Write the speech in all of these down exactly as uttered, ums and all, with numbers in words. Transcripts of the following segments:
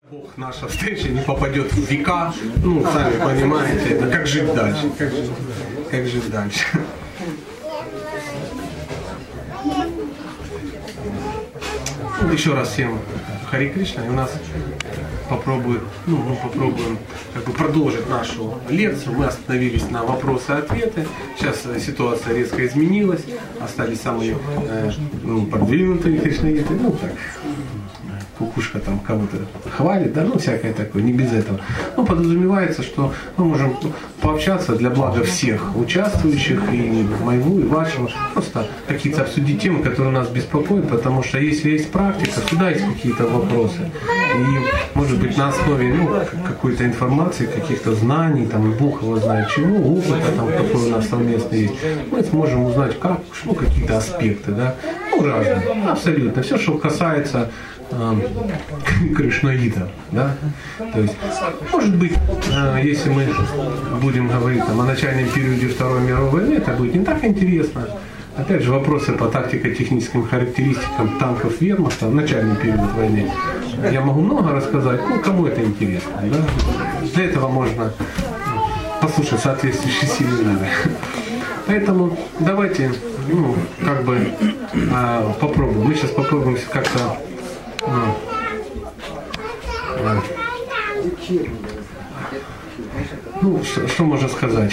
Бог, наша встреча не попадет в века, ну, сами понимаете, это как жить дальше, как жить, как жить дальше. Еще раз всем Хари Кришна, и у нас попробуем, ну, мы попробуем как бы продолжить нашу лекцию. Мы остановились на вопросы-ответы. Сейчас ситуация резко изменилась, остались самые э, ну, продвинутые кришнаиты, ну так. Кукушка там кого-то хвалит, да, ну всякое такое, не без этого. Ну, подразумевается, что мы можем пообщаться для блага всех участвующих, и моего, и вашего, просто какие-то обсудить темы, которые нас беспокоят, потому что если есть практика, всегда есть какие-то вопросы. И, может быть, на основе ну, какой-то информации, каких-то знаний, там, Бог его знает чего, опыта, там, какой у нас совместно есть, мы сможем узнать, как, ну, какие-то аспекты, да, ну, разные, абсолютно. Все, что касается кришнаитов, да, то есть, может быть, если мы будем говорить там, о начальном периоде Второй мировой войны, это будет не так интересно. Опять же, вопросы по тактико-техническим характеристикам танков вермахта в начальный период войны. Я могу много рассказать, ну, кому это интересно, да? Для этого можно послушать соответствующие семинары. Поэтому давайте, ну, как бы попробуем. Мы сейчас попробуем как-то А, а. Ну, что, что можно сказать?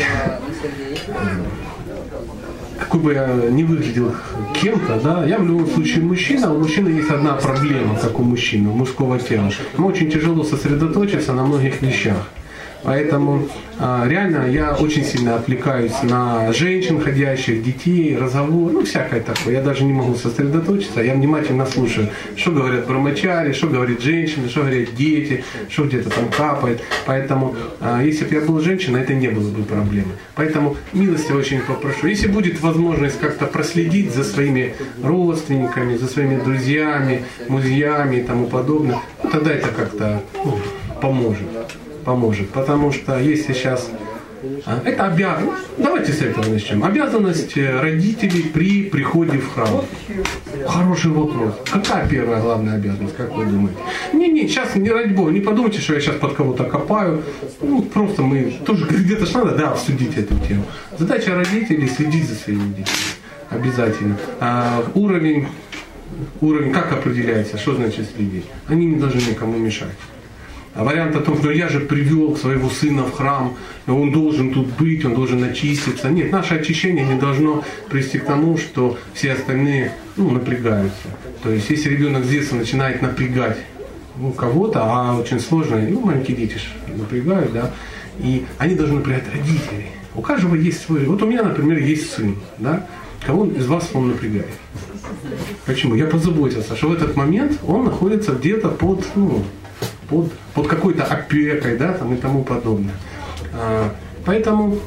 Какой бы я ни выглядел кем-то, да, я в любом случае мужчина, у мужчины есть одна проблема, как у мужчины, у мужского тела. Ему очень тяжело сосредоточиться на многих вещах. Поэтому а, реально я очень сильно отвлекаюсь на женщин, ходящих, детей, разговор, ну всякое такое. Я даже не могу сосредоточиться, я внимательно слушаю, что говорят брамачари, что говорят женщины, что говорят дети, что где-то там капает. Поэтому, а, если бы я был женщиной, это не было бы проблемы. Поэтому милости очень попрошу. Если будет возможность как-то проследить за своими родственниками, за своими друзьями, музеями и тому подобное, ну, тогда это как-то ну, поможет. поможет, потому что если сейчас это обязанность, давайте с этого начнем, обязанность родителей при приходе в храм. Хороший вопрос. Какая первая главная обязанность, как вы думаете? Не-не, сейчас не ради бога, не подумайте, что я сейчас под кого-то копаю. Ну, просто мы тоже где-то ж надо, да, обсудить эту тему. Задача родителей следить за своими детьми. Обязательно. А, уровень, уровень как определяется, что значит следить? Они не должны никому мешать. А вариант о том, что я же привел своего сына в храм, он должен тут быть, он должен очиститься. Нет, наше очищение не должно привести к тому, что все остальные ну, напрягаются. То есть, если ребенок с детства начинает напрягать ну, кого-то, а очень сложно, ну, маленькие дети напрягают, да, и они должны напрягать родителей. У каждого есть свой. Вот у меня, например, есть сын, да, кого из вас он напрягает. Почему? Я позаботился, что в этот момент он находится где-то под, ну, под, под какой-то опекой, да, там, и тому подобное. А, поэтому,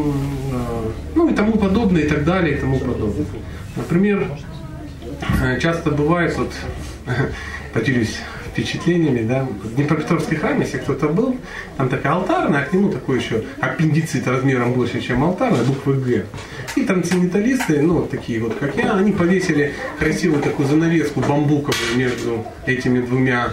а, ну и тому подобное, и так далее, и тому подобное. Например, часто бывает, вот, поделюсь впечатлениями, да, в Днепропетровский храм, если кто-то был, там такая алтарная, а к нему такой еще аппендицит размером больше, чем алтарная, буквы Г. И трансценденталисты, ну, вот такие вот, как я, они повесили красивую такую занавеску бамбуковую между этими двумя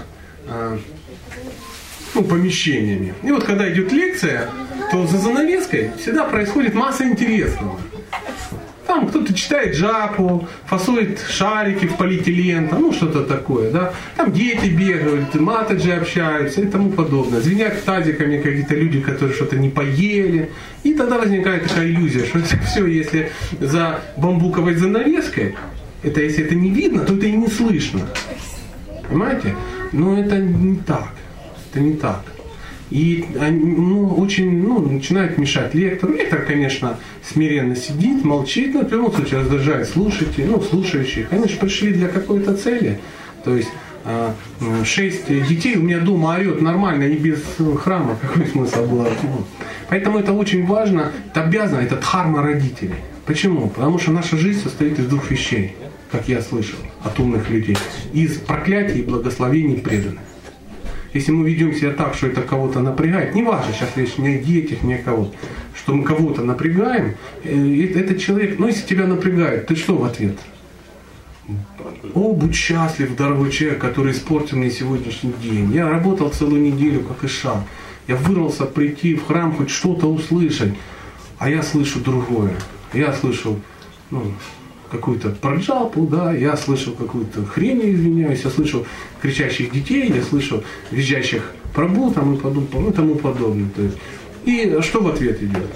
ну, помещениями. И вот когда идет лекция, то за занавеской всегда происходит масса интересного. Там кто-то читает джапу, фасует шарики в полиэтилен, там, ну что-то такое, да. Там дети бегают, матаджи общаются и тому подобное. Звенят тазиками какие-то люди, которые что-то не поели. И тогда возникает такая иллюзия, что это все, если за бамбуковой занавеской, это если это не видно, то это и не слышно. Понимаете? Но это не так. Это не так. И они, ну, очень ну, начинают мешать лектору. Лектор, конечно, смиренно сидит, молчит, но в любом случае раздражает слушателей, ну, слушающих. Они же пришли для какой-то цели. То есть шесть детей у меня дома орет нормально и без храма. Какой смысл было? Поэтому это очень важно. Это обязано, это дхарма родителей. Почему? Потому что наша жизнь состоит из двух вещей, как я слышал от умных людей. Из проклятий и благословений преданных. Если мы ведем себя так, что это кого-то напрягает, не важно, сейчас речь не о детях, не о кого-то, что мы кого-то напрягаем, этот человек, ну если тебя напрягает, ты что в ответ? О, будь счастлив, дорогой человек, который испортил мне сегодняшний день. Я работал целую неделю, как Иша. Я вырвался прийти в храм, хоть что-то услышать. А я слышу другое. Я слышу ну, какую-то проджалпу, да, я слышал какую-то хрень, извиняюсь, я слышал кричащих детей, я слышал визжащих прабу там, и, подум, ну, и тому подобное. То есть. И что в ответ идет?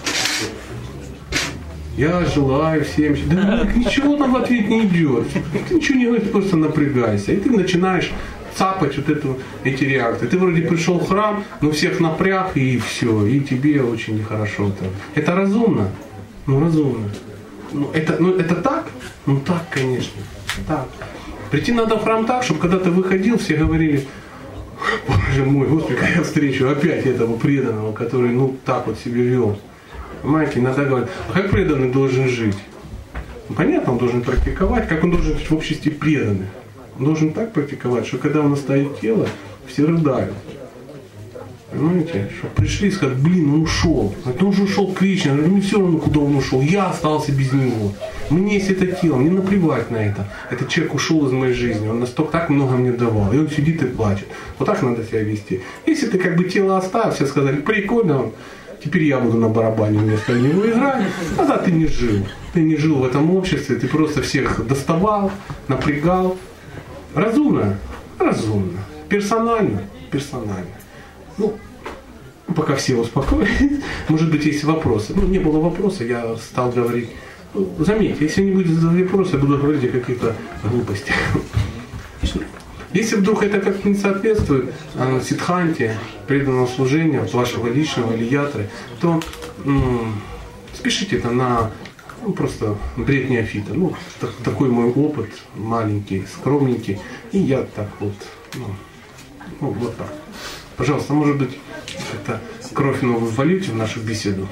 Я желаю всем... Да ничего там в ответ не идет. Ты ничего не говоришь, просто напрягайся. И ты начинаешь цапать вот эту, эти реакции. Ты вроде пришел в храм, но всех напряг, и все. И тебе очень нехорошо. Это разумно? Ну, разумно. Ну это, ну, это так? Ну, так, конечно. Так. Прийти надо в храм так, чтобы когда ты выходил, все говорили... Боже мой, Господи, как я встречу опять этого преданного, который, ну, так вот себя вел. Понимаете, иногда говорят, а как преданный должен жить? Ну, понятно, он должен практиковать, как он должен жить в обществе преданных. Он должен так практиковать, что когда он оставит тело, все рыдают. Понимаете, что пришли и сказали, блин, он ушел. Он уже ушел к Кришне, мне все равно, куда он ушел, я остался без него. Мне есть это тело, мне наплевать на это. Этот человек ушел из моей жизни, он настолько так много мне давал, и он сидит и плачет. Вот так надо себя вести. Если ты как бы тело оставил, все сказали, прикольно, теперь я буду на барабане вместо него играть, тогда ты не жил. Ты не жил в этом обществе, ты просто всех доставал, напрягал. Разумно? Разумно. Персонально? Персонально. Ну, пока все успокоились, может быть, есть вопросы. Ну, не было вопроса, я стал говорить. Ну, заметьте, если не будет задавать вопросы, я буду говорить о каких-то глупостях. Если вдруг это как-то не соответствует э, сиддханте, преданному служению вашего личного или ятры, то м- спешите это на ну, просто бред неофита. Ну, так, такой мой опыт, маленький, скромненький. И я так вот, ну, ну вот так. Пожалуйста, может быть, как-то кровь новую вольете в нашу беседу?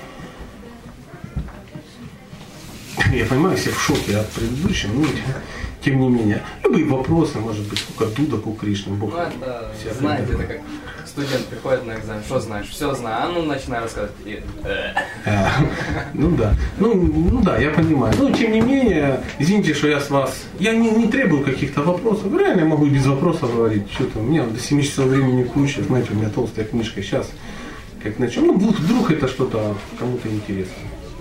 Я понимаю, все в шоке от предыдущего, но тем не менее. Любые вопросы, может быть, к Дуда, к Кришне, Бог. Ну, это, знаете, это как студент приходит на экзамен, что знаешь, все знаю, а ну начинаю рассказывать. И... Ну да, ну, ну да, я понимаю. Но тем не менее, извините, что я с вас, я не, не требую каких-то вопросов, реально я могу и без вопросов говорить, что-то, у меня до семи часов времени куча, знаете, у меня толстая книжка, сейчас как начнем, ну вдруг это что-то кому-то интересно.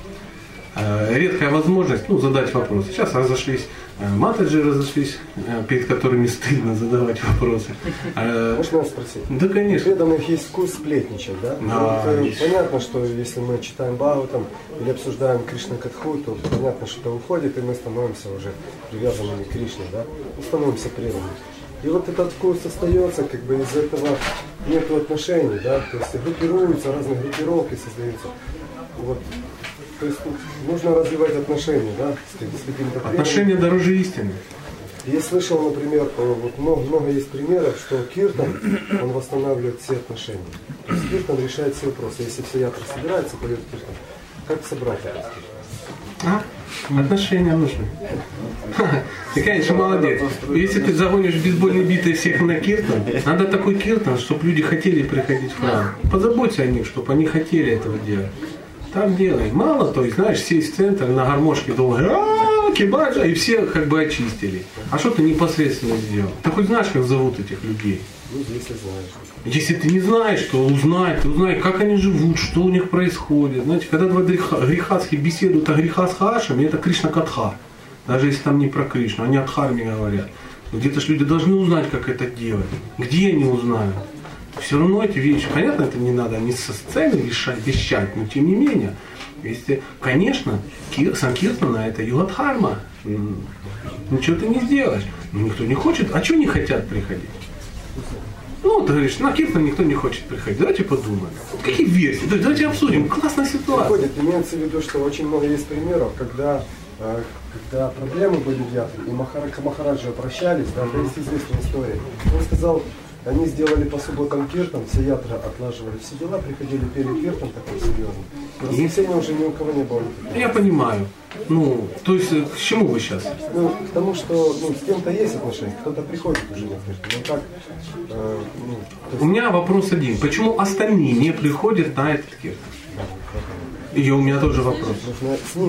Редкая возможность ну, задать вопросы. Сейчас разошлись, матаджи разошлись, перед которыми стыдно задавать вопросы. Можно спросить? Да, конечно. У преданных есть вкус сплетничать, да? А, вот, э, понятно, что если мы читаем Бхагаватам или обсуждаем Кришна Катху, то понятно, что это уходит, и мы становимся уже привязанными к Кришне, да? Мы становимся преданными. И вот этот вкус остается, как бы из этого нет отношений, да? То есть группируются, разные группировки создаются. Вот. То есть нужно развивать отношения, да, с, с каким-то преданным. Отношения дороже истины. Я слышал, например, вот много, много есть примеров, что киртан, он восстанавливает все отношения. То есть киртан решает все вопросы. Если все ятры собираются, поет киртан, как собрать этот киртан? А? Отношения нужны. Ты, конечно, молодец. Если ты загонишь бейсбольной битой всех на киртан, надо такой киртан, чтобы люди хотели приходить в храм. Позаботься о них, чтобы они хотели этого делать. Так делай. Мало то, знаешь, сесть в центр на гармошке долго, а кибаджа, и все как бы очистили. А что ты непосредственно сделал? Ты хоть знаешь, как зовут этих людей? Ну, если знаешь. Если ты не знаешь, то узнай, ты узнай, как они живут, что у них происходит. Знаете, когда два грехаски беседуют о греха с Хашем, это Кришна Катха. Даже если там не про Кришну, они о Дхарме говорят. Где-то же люди должны узнать, как это делать. Где они узнают? Все равно эти вещи, понятно, это не надо не со сцены вещать, вещать, но тем не менее, если, конечно, Санкиртана это Югадхарма, ничего ты не сделаешь. Но никто не хочет, а чего не хотят приходить? Ну, ты говоришь, на Киртан никто не хочет приходить, давайте подумаем. Какие версии? Давайте обсудим, классная ситуация. Приходит, имеется в виду, что очень много есть примеров, когда, когда проблемы были в ятре, и Махара, к Махараджи обращались, да, это есть известная история. Он сказал, они сделали по субботам киртан, все ятры отлаживали все дела, приходили, пели киртан такой серьезный. В воскресенье уже ни у кого не было. Я понимаю. Ну, то есть, к чему вы сейчас? Ну, к тому, что ну, с кем-то есть отношения, кто-то приходит уже на киртан. Но как, э, ну, есть... У меня вопрос один. Почему остальные не приходят на этот киртан? И у меня тоже вопрос. Нужно с ними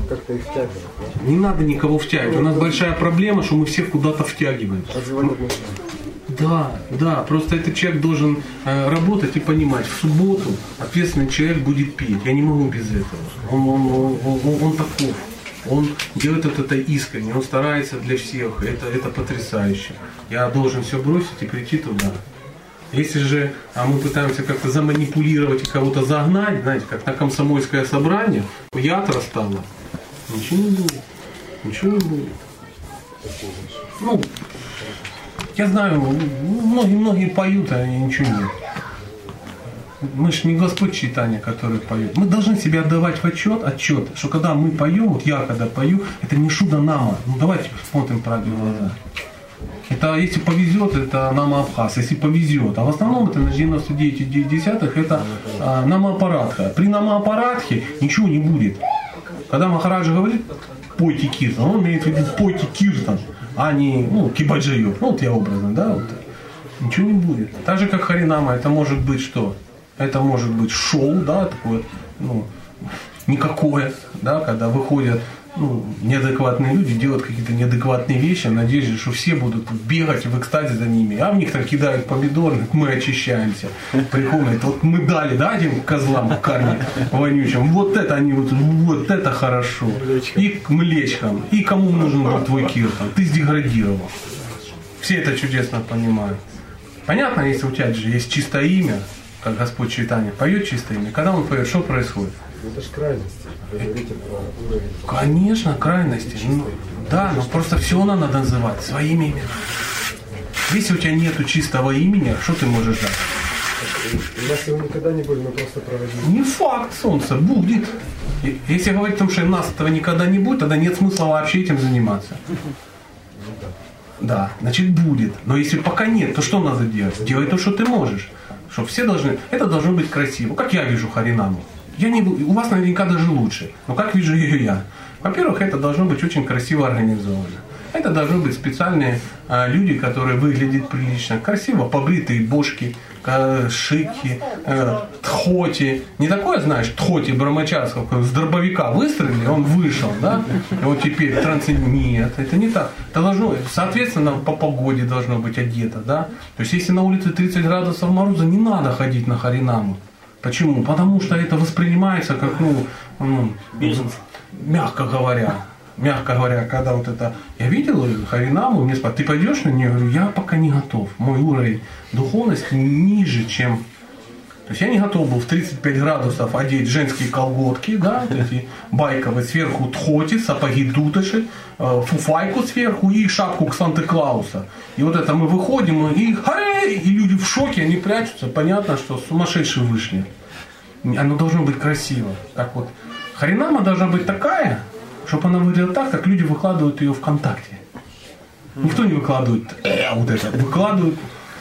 как-то их втягивать. Да? Не надо никого втягивать. У нас большая проблема, что мы всех куда-то втягиваем. Развивать отношения. Да, да, просто этот человек должен э, работать и понимать, в субботу ответственный человек будет петь. Я не могу без этого. Он, он, он, он, он таков. Он делает это искренне, он старается для всех. Это, это потрясающе. Я должен все бросить и прийти туда. Если же а мы пытаемся как-то заманипулировать и кого-то загнать, знаете, как на комсомольское собрание, яд расстало, ничего не будет. Ничего не будет. Ну, я знаю, многие-многие поют, а ничего нет. Мы же не Господь читания, который поет. Мы должны себе отдавать в отчет, отчет, что когда мы поем, вот я когда пою, это не шуда нама. Ну давайте смотрим правде в глаза. Это если повезет, это нама Абхаз, если повезет. А в основном это на девяносто девять и девять десятых это а, нама апаратха. При нама апаратхе ничего не будет. Когда Махараджа говорит, пойте киртан, он имеет в виду пойте киртан, а не ну, кибаджиев. Ну вот я образно, да, вот. Ничего не будет. Так же как Харинама, это может быть что? Это может быть шоу, да, такое, ну, никакое, да, когда выходят ну, неадекватные люди, делают какие-то неадекватные вещи, в надежде, что все будут бегать в экстазе за ними. А в них там кидают помидоры, мы очищаемся. Приходят, вот мы дали, да, этим козлам карме вонючим, вот это они, вот, вот это хорошо. И к млечкам. И кому нужен был твой киртан? Ты сдеградировал. Все это чудесно понимают. Понятно, если у тебя же есть чистое имя, как Господь читания поет чистое имя, когда он поет, что происходит? Это же крайности. Вы говорите про уровень. Конечно, крайности. Ну, да, но просто все надо называть своим именем. Если у тебя нету чистого имени, что ты можешь дать? У нас его никогда не будет, мы просто проводим. Не факт, солнце, будет. Если говорить о том, что у нас этого никогда не будет, тогда нет смысла вообще этим заниматься. Да, значит будет. Но если пока нет, то что надо делать? Делай то, что ты можешь. Что все должны, это должно быть красиво. Как я вижу Харинаму. Я не, у вас наверняка даже лучше. Но как вижу ее я? Во-первых, это должно быть очень красиво организовано. Это должны быть специальные а, люди, которые выглядят прилично. Красиво побритые бошки, а, шики, а, тхоти. Не такое, знаешь, тхоти Брамачарского, с дробовика выстрелили, он вышел, да? И вот теперь трансцендент. Нет, это не так. Это должно, соответственно, по погоде должно быть одето, да? То есть, если на улице тридцать градусов мороза, не надо ходить на Харинаму. Почему? Потому что это воспринимается как, ну, ну мягко говоря, мягко говоря, когда вот это, я видел Харинаму, мне спрашивают, ты пойдешь на нее? Я говорю, я пока не готов. Мой уровень духовности ниже, чем... То есть я не готов был в тридцать пять градусов одеть женские колготки, да, вот эти байковые, сверху тхоти, сапоги дутыши, фуфайку сверху и шапку к Санта-Клауса. И вот это мы выходим, и, и люди в шоке, они прячутся, понятно, что сумасшедшие вышли. Оно должно быть красиво. Как вот Харинама должна быть такая, чтобы она выглядела так, как люди выкладывают ее ВКонтакте. Никто не выкладывает э, вот это, выкладывают.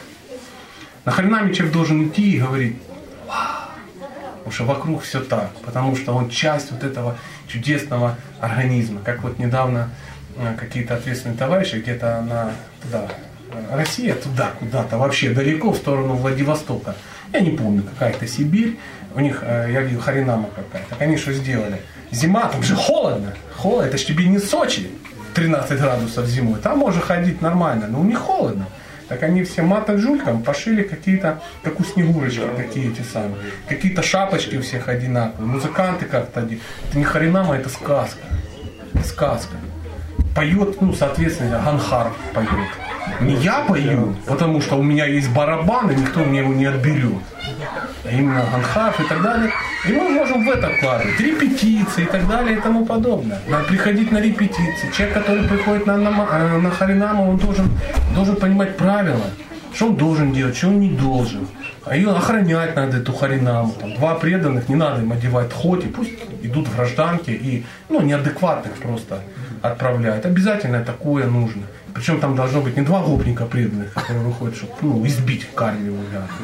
На Харинаме человек должен идти и говорить, потому что вокруг все так, потому что он часть вот этого чудесного организма. Как вот недавно какие-то ответственные товарищи где-то на туда, Россия туда, куда-то, вообще далеко в сторону Владивостока. Я не помню, какая-то Сибирь, у них, я видел, Харинама какая-то. Так они что сделали? Зима, там же холодно, холодно, это ж тебе не Сочи, тринадцать градусов зимой, там можно ходить нормально, но у них холодно. Так они все матом-жулькам пошили какие-то, как у Снегурочки, такие эти самые. Какие-то шапочки у всех одинаковые. Музыканты как-то один. Это не Харинама, это сказка. Это сказка. Поет, ну, соответственно, Ганхар поет. Не я пою, потому что у меня есть барабан, и никто мне его не отберет. А именно Ганхар и так далее. И мы можем в это вкладывать. Репетиции и так далее и тому подобное. Надо приходить на репетиции. Человек, который приходит на, на, на Харинаму, он должен, должен понимать правила. Что он должен делать, что он не должен. А ее охранять надо, эту Харинаму. Там, два преданных, не надо им одевать тхоти, пусть идут в гражданке и ну, неадекватных просто отправляют. Обязательно такое нужно. Причем там должно быть не два гопника преданных, которые выходят, чтобы ну, избить кармию.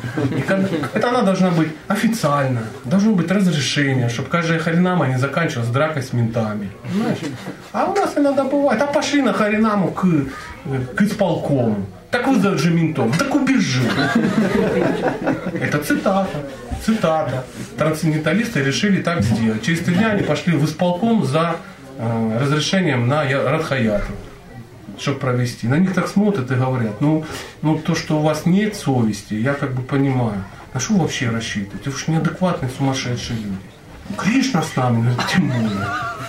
Это она должна быть официально, должно быть разрешение, чтобы каждая Харинама не заканчивалась дракой с ментами. Понимаешь? А у нас иногда бывает, а пошли на Харинаму к, к исполкому. Так вызовут же ментов, так убежи. Это цитата. Цитата. Трансценденталисты решили так сделать. Через три дня они пошли в исполком за э, разрешением на Радхаяту, чтобы провести. На них так смотрят и говорят, ну, ну то, что у вас нет совести, я как бы понимаю. На что вы вообще рассчитываете? Вы же неадекватные, сумасшедшие люди. Кришна с нами, ну, тем более.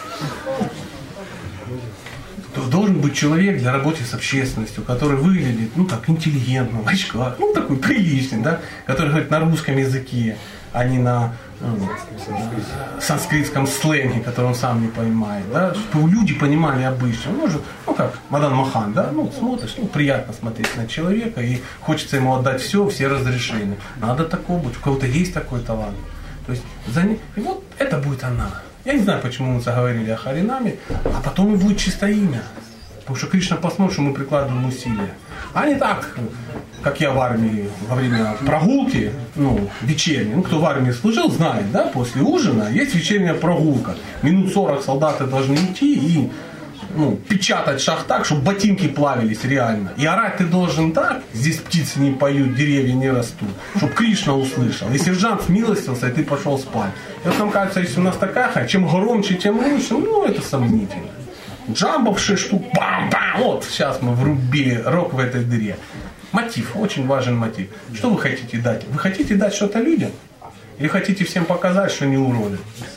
Должен быть человек для работы с общественностью, который выглядит, ну так, интеллигентно, в очках, ну такой приличный, да, который говорит на русском языке, а не на ну, санскритском сленге, который он сам не понимает, да, чтобы люди понимали обычно. Ну, может, ну как, Мадан Мохан, да, ну смотришь, ну приятно смотреть на человека и хочется ему отдать все, все разрешения. Надо такого быть, у кого-то есть такой талант. То есть за ним, и вот это будет она. Я не знаю, почему мы заговорили о Харинаме, а потом и будет чистое имя. Потому что Кришна посмотрит, что мы прикладываем усилия. А не так, как я в армии во время прогулки, ну, вечерней. Ну, кто в армии служил, знает, да, после ужина есть вечерняя прогулка. Минут сорок солдаты должны идти и ну, печатать шаг так, чтобы ботинки плавились реально. И орать ты должен так, здесь птицы не поют, деревья не растут, чтобы Кришна услышал. И сержант смилостился, и ты пошел спать. И вот нам кажется, если у нас такая, чем громче, тем лучше, ну это сомнительно. Джамбов шесть штук, бам-бам, вот сейчас мы врубили рок в этой дыре. Мотив, очень важен мотив. Что вы хотите дать? Вы хотите дать что-то людям? Или хотите всем показать, что не уроды?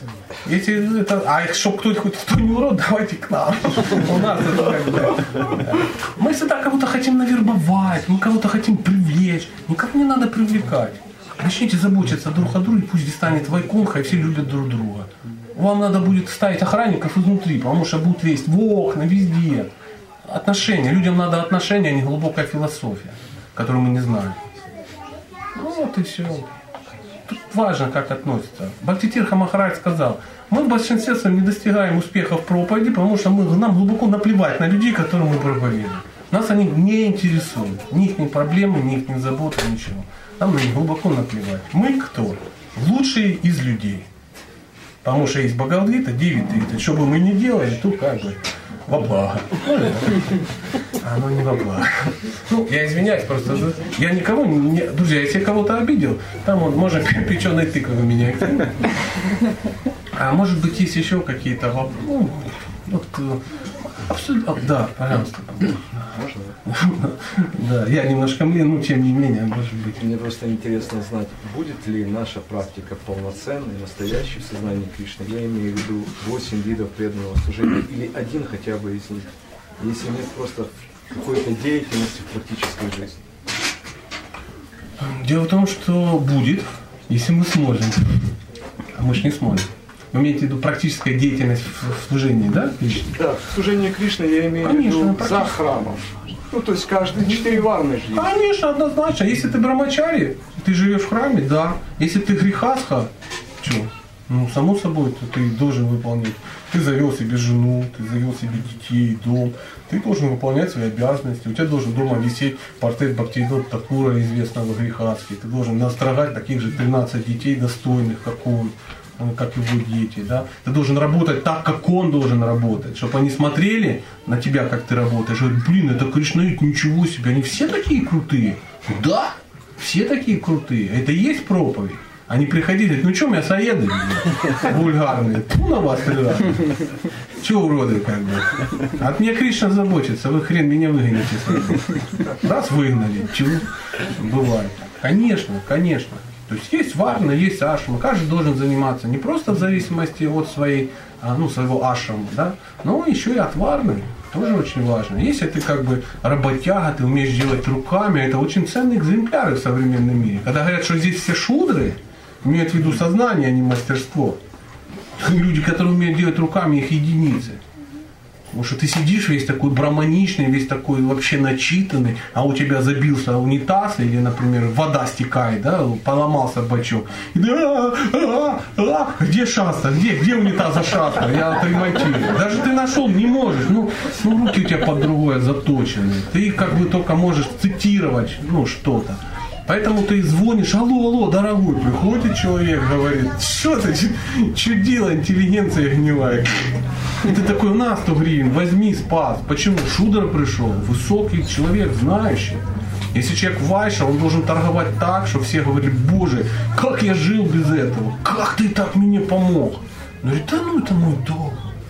Если это, а чтобы кто-то хоть кто не урод, давайте к нам. У нас это как бы. Мы всегда кого-то хотим навербовать, мы кого-то хотим привлечь. Никого не надо привлекать. Начните заботиться друг о друге, пусть здесь станет вайкунха, и все любят друг друга. Вам надо будет ставить охранников изнутри, потому что будут лезть в окна, везде. Отношения. Людям надо отношения, а не глубокая философия, которую мы не знаем. Ну вот и все. Тут важно, как относятся. Бхактитирха Махарадж сказал, мы в большинстве своем не достигаем успеха в проповеди, потому что мы, нам глубоко наплевать на людей, которым мы проповедуем. Нас они не интересуют. Ни их ни проблемы, ни их ни заботы, ничего. Нам на них глубоко наплевать. Мы кто? Лучшие из людей. Потому что есть Бхагавад-гита, девять тридцать. Что бы мы ни делали, то как бы во благо. А оно не во благо. Ну, я извиняюсь, просто я никого не... Друзья, если я кого-то обидел, там вот, может, печеной тыквы в меня. А может быть, есть еще какие-то вопросы. Ну, вот, абсолютно... Да, пожалуйста. Можно? Да, я немножко млин, но тем не менее, может быть. Мне просто интересно знать, будет ли наша практика полноценной, настоящей в сознании Кришны. Я имею в виду восемь видов преданного служения или один хотя бы из них, если нет просто какой-то деятельности в практической жизни. Дело в том, что будет, если мы сможем. А мы же не сможем. Вы имеете в виду практическая деятельность в служении, да? Да, в служении Кришны я имею Конечно, в виду за храмом. Ну, то есть каждые четыре варны жизни. Конечно, однозначно. Если ты брамачари, ты живешь в храме, да. Если ты грехастха, что? Ну, само собой, ты должен выполнять. Ты завел себе жену, ты завел себе детей, дом. Ты должен выполнять свои обязанности. У тебя должен дома висеть портрет Бхактивинода Такура, известного грехастхи. Ты должен настрогать таких же тринадцать детей достойных, как он, как его дети. Да? Ты должен работать так, как он должен работать. Чтобы они смотрели на тебя, как ты работаешь. И говорят, блин, это кришнаит, ничего себе. Они все такие крутые. Да, все такие крутые. Это и есть проповедь. Они приходили, говорят, ну что, мясоеды вульгарные, тьфу на вас тогда. Чего уроды как бы? От меня Кришна заботится, вы хрен меня выгоните. Раз выгнали, чего? Бывает. Конечно, конечно. То есть есть варна, есть ашрама. Каждый должен заниматься не просто в зависимости от своей, ну, своего ашрама, да, но еще и от варны. Тоже очень важно. Если ты как бы работяга, ты умеешь делать руками, это очень ценные экземпляры в современном мире. Когда говорят, что здесь все шудры, имеют в виду сознание, а не мастерство. Люди, которые умеют делать руками, их единицы. Потому что ты сидишь весь такой браманичный, весь такой вообще начитанный, а у тебя забился унитаз, или, например, вода стекает, да, поломался бачок. И ты, а, а, а, где шаста, где, где унитаза шаста, я отремонтирую. Даже ты нашел, не можешь, ну, ну руки у тебя под другое заточены. Ты как бы только можешь цитировать, ну, что-то. Поэтому ты звонишь, алло, алло, дорогой, приходит человек, говорит, что ты, что дело, интеллигенция гнилая. И ты такой, у нас сто гривен, возьми, спас. Почему? Шудра пришел, высокий человек, знающий. Если человек вайша, он должен торговать так, что все говорили, боже, как я жил без этого, как ты так мне помог. Он говорит, да ну это мой долг.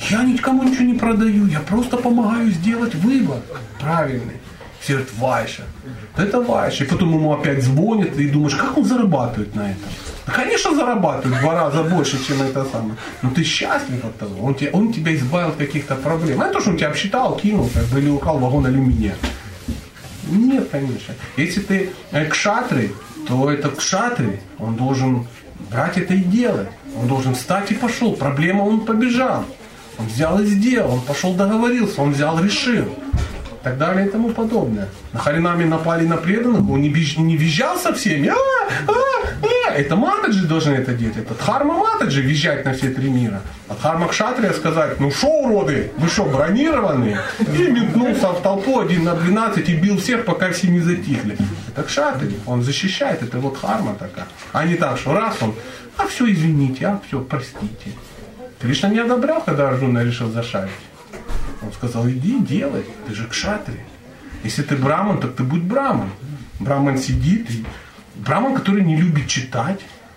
Я никому ничего не продаю, я просто помогаю сделать выбор правильный. Все говорят, Вайша, это Вайша. И потом ему опять звонят, и думаешь, как он зарабатывает на этом? Да, конечно, зарабатывает в два раза больше, чем это самое. Но ты счастлив от того, он тебя, он тебя избавил от каких-то проблем. А не то, что он тебя обсчитал, кинул, как бы, или украл вагон алюминия. Нет, конечно. Если ты кшатри, то это кшатри, он должен брать это и делать. Он должен встать и пошел. Проблема, он побежал. Он взял и сделал, он пошел договорился, он взял, решил. И так далее и тому подобное. Нахренами напали на преданных, он не, беж, не визжал со всеми. А, а, а. Это матаджи должны это делать. Это дхарма матаджи визжать на все три мира. А дхарма кшатрия сказать, ну шо, уроды, вы шо, бронированные? И метнулся в толпу один на двенадцать и бил всех, пока все не затихли. Это кшатрия, он защищает, это вот дхарма такая. А не так, что раз он, а все, извините, а все, простите. Кришна не одобрял, когда Арджуна решил зашарить. Он сказал, иди, делай, ты же кшатри. Если ты браман, так ты будь браман. Браман сидит, и браман, который не любит читать,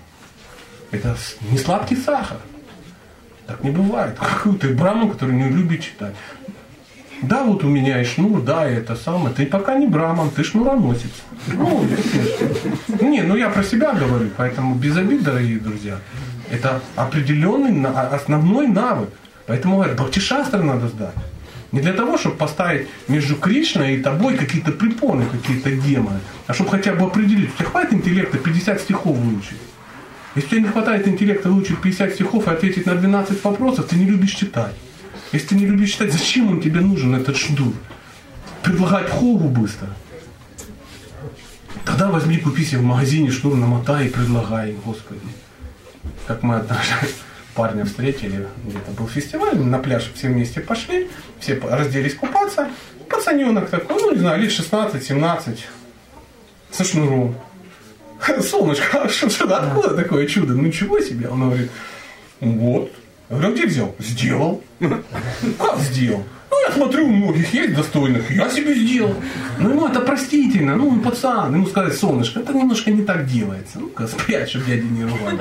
это не сладкий сахар. Так не бывает. Какой ты браман, который не любит читать. Да, вот у меня и шнур, да, и это самое. Ты пока не браман, ты шнуроносец. Ну, не, ну я про себя говорю, поэтому без обид, дорогие друзья. Это определенный основной навык. Поэтому говорят, бхакти-шастры надо сдать. Не для того, чтобы поставить между Кришной и тобой какие-то препоны, какие-то демоны, а чтобы хотя бы определить, у тебя хватит интеллекта пятьдесят стихов выучить. Если у тебя не хватает интеллекта выучить пятьдесят стихов и ответить на двенадцать вопросов, ты не любишь читать. Если ты не любишь читать, зачем он тебе нужен, этот шнур? Предлагать хогу быстро. Тогда возьми, купи себе в магазине шнур, намотай и предлагай им, Господи. Как мы однажды парня встретили, где-то был фестиваль, на пляж все вместе пошли, все разделись купаться. Пацаненок такой, ну не знаю, лет шестнадцать-семнадцать, со шнуром. Солнышко, а что, что, откуда такое чудо? Ну чего себе? Он говорит, вот. Я говорю, где взял? Сделал. Как сделал? Ну, я смотрю, у многих есть достойных, я себе сделал. Ну, ему это простительно, ну, он пацан, ему сказать, солнышко, это немножко не так делается. Ну-ка, спрячь, чтобы дяди не ругали.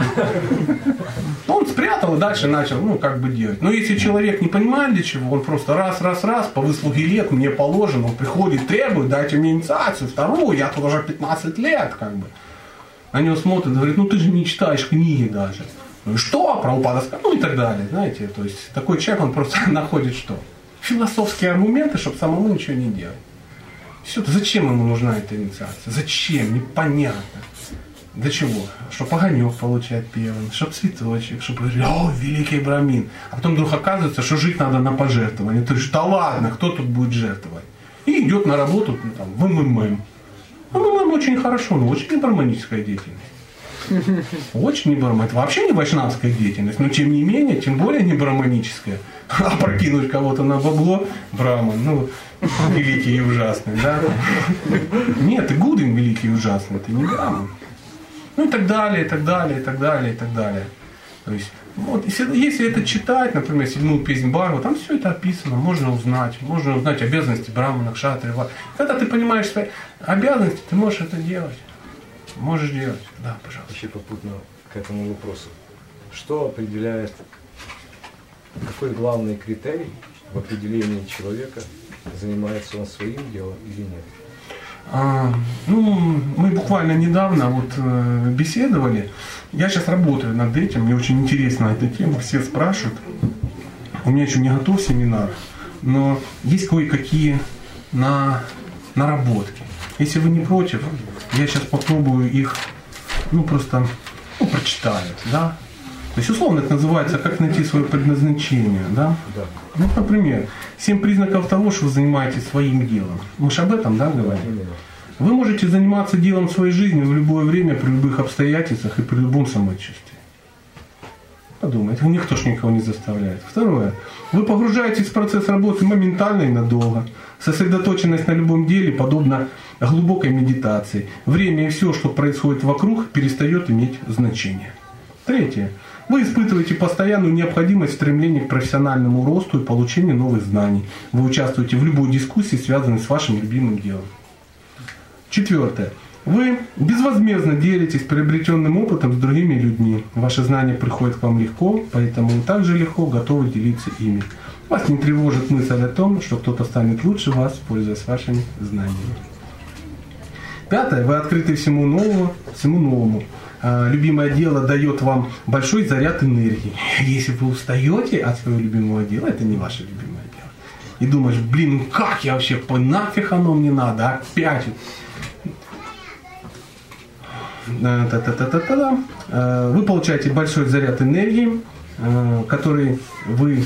Он спрятал и дальше начал, ну, как бы делать. Но если человек не понимает для чего, он просто раз, раз, раз, по выслуге лет мне положено, он приходит, требует, дайте мне инициацию, вторую, я тут уже пятнадцать лет, как бы. На него смотрят, говорит, ну, ты же не читаешь книги даже. Ну и что? Прабхупада сказал, ну и так далее, знаете. То есть такой человек, он просто находит что? Философские аргументы, чтобы самому ничего не делать. Все, зачем ему нужна эта инициация? Зачем? Непонятно. Для чего? Чтобы огонек получать первым, чтобы цветочек, чтобы о, великий брамин. А потом вдруг оказывается, что жить надо на пожертвование. То есть, да ладно, кто тут будет жертвовать? И идет на работу ну, там, в МММ. МММ очень хорошо, но очень небарманическая деятельность. Очень не браман. Это вообще не вайшнавская деятельность, но тем не менее, тем более не браманическая. А прокинуть кого-то на бабло браман, ну, великий и ужасный, да? Нет, ты гудин великий и ужасный, ты не браман. Ну и так далее, и так далее, и так далее, и так далее. То есть, вот, если, если это читать, например, седьмую песнь Бхагавата, там все это описано, можно узнать, можно узнать обязанности брамана, кшатри, ва. Когда ты понимаешь свои обязанности, ты можешь это делать. Можешь делать. Да, пожалуйста. Еще попутно к этому вопросу. Что определяет, какой главный критерий в определении человека, занимается он своим делом или нет? А, ну, мы буквально недавно вот э, беседовали. Я сейчас работаю над этим, мне очень интересна эта тема, все спрашивают. У меня еще не готов семинар, но есть кое-какие на, наработки. Если вы не против, я сейчас попробую их, ну, просто, ну, прочитаю, да. То есть, условно, это называется «Как найти свое предназначение», да. Да. Ну, например, семь признаков того, что вы занимаетесь своим делом. Мы же об этом, да, говорим? Вы можете заниматься делом своей жизни в любое время, при любых обстоятельствах и при любом самочувствии. Подумайте, никто ж никого не заставляет. Второе. Вы погружаетесь в процесс работы моментально и надолго. Сосредоточенность на любом деле подобна глубокой медитации. Время и все, что происходит вокруг, перестает иметь значение. Третье. Вы испытываете постоянную необходимость в стремлении к профессиональному росту и получению новых знаний. Вы участвуете в любой дискуссии, связанной с вашим любимым делом. Четвертое. Вы безвозмездно делитесь приобретенным опытом с другими людьми. Ваши знания приходят к вам легко, поэтому вы также легко готовы делиться ими. Вас не тревожит мысль о том, что кто-то станет лучше вас, пользуясь вашими знаниями. Пятое. Вы открыты всему новому, всему новому. Любимое дело дает вам большой заряд энергии. Если вы устаете от своего любимого дела, это не ваше любимое дело. И думаешь, блин, ну как я вообще, нафиг оно мне надо, опять. Та-та-та-та-та-та. Вы получаете большой заряд энергии, который вы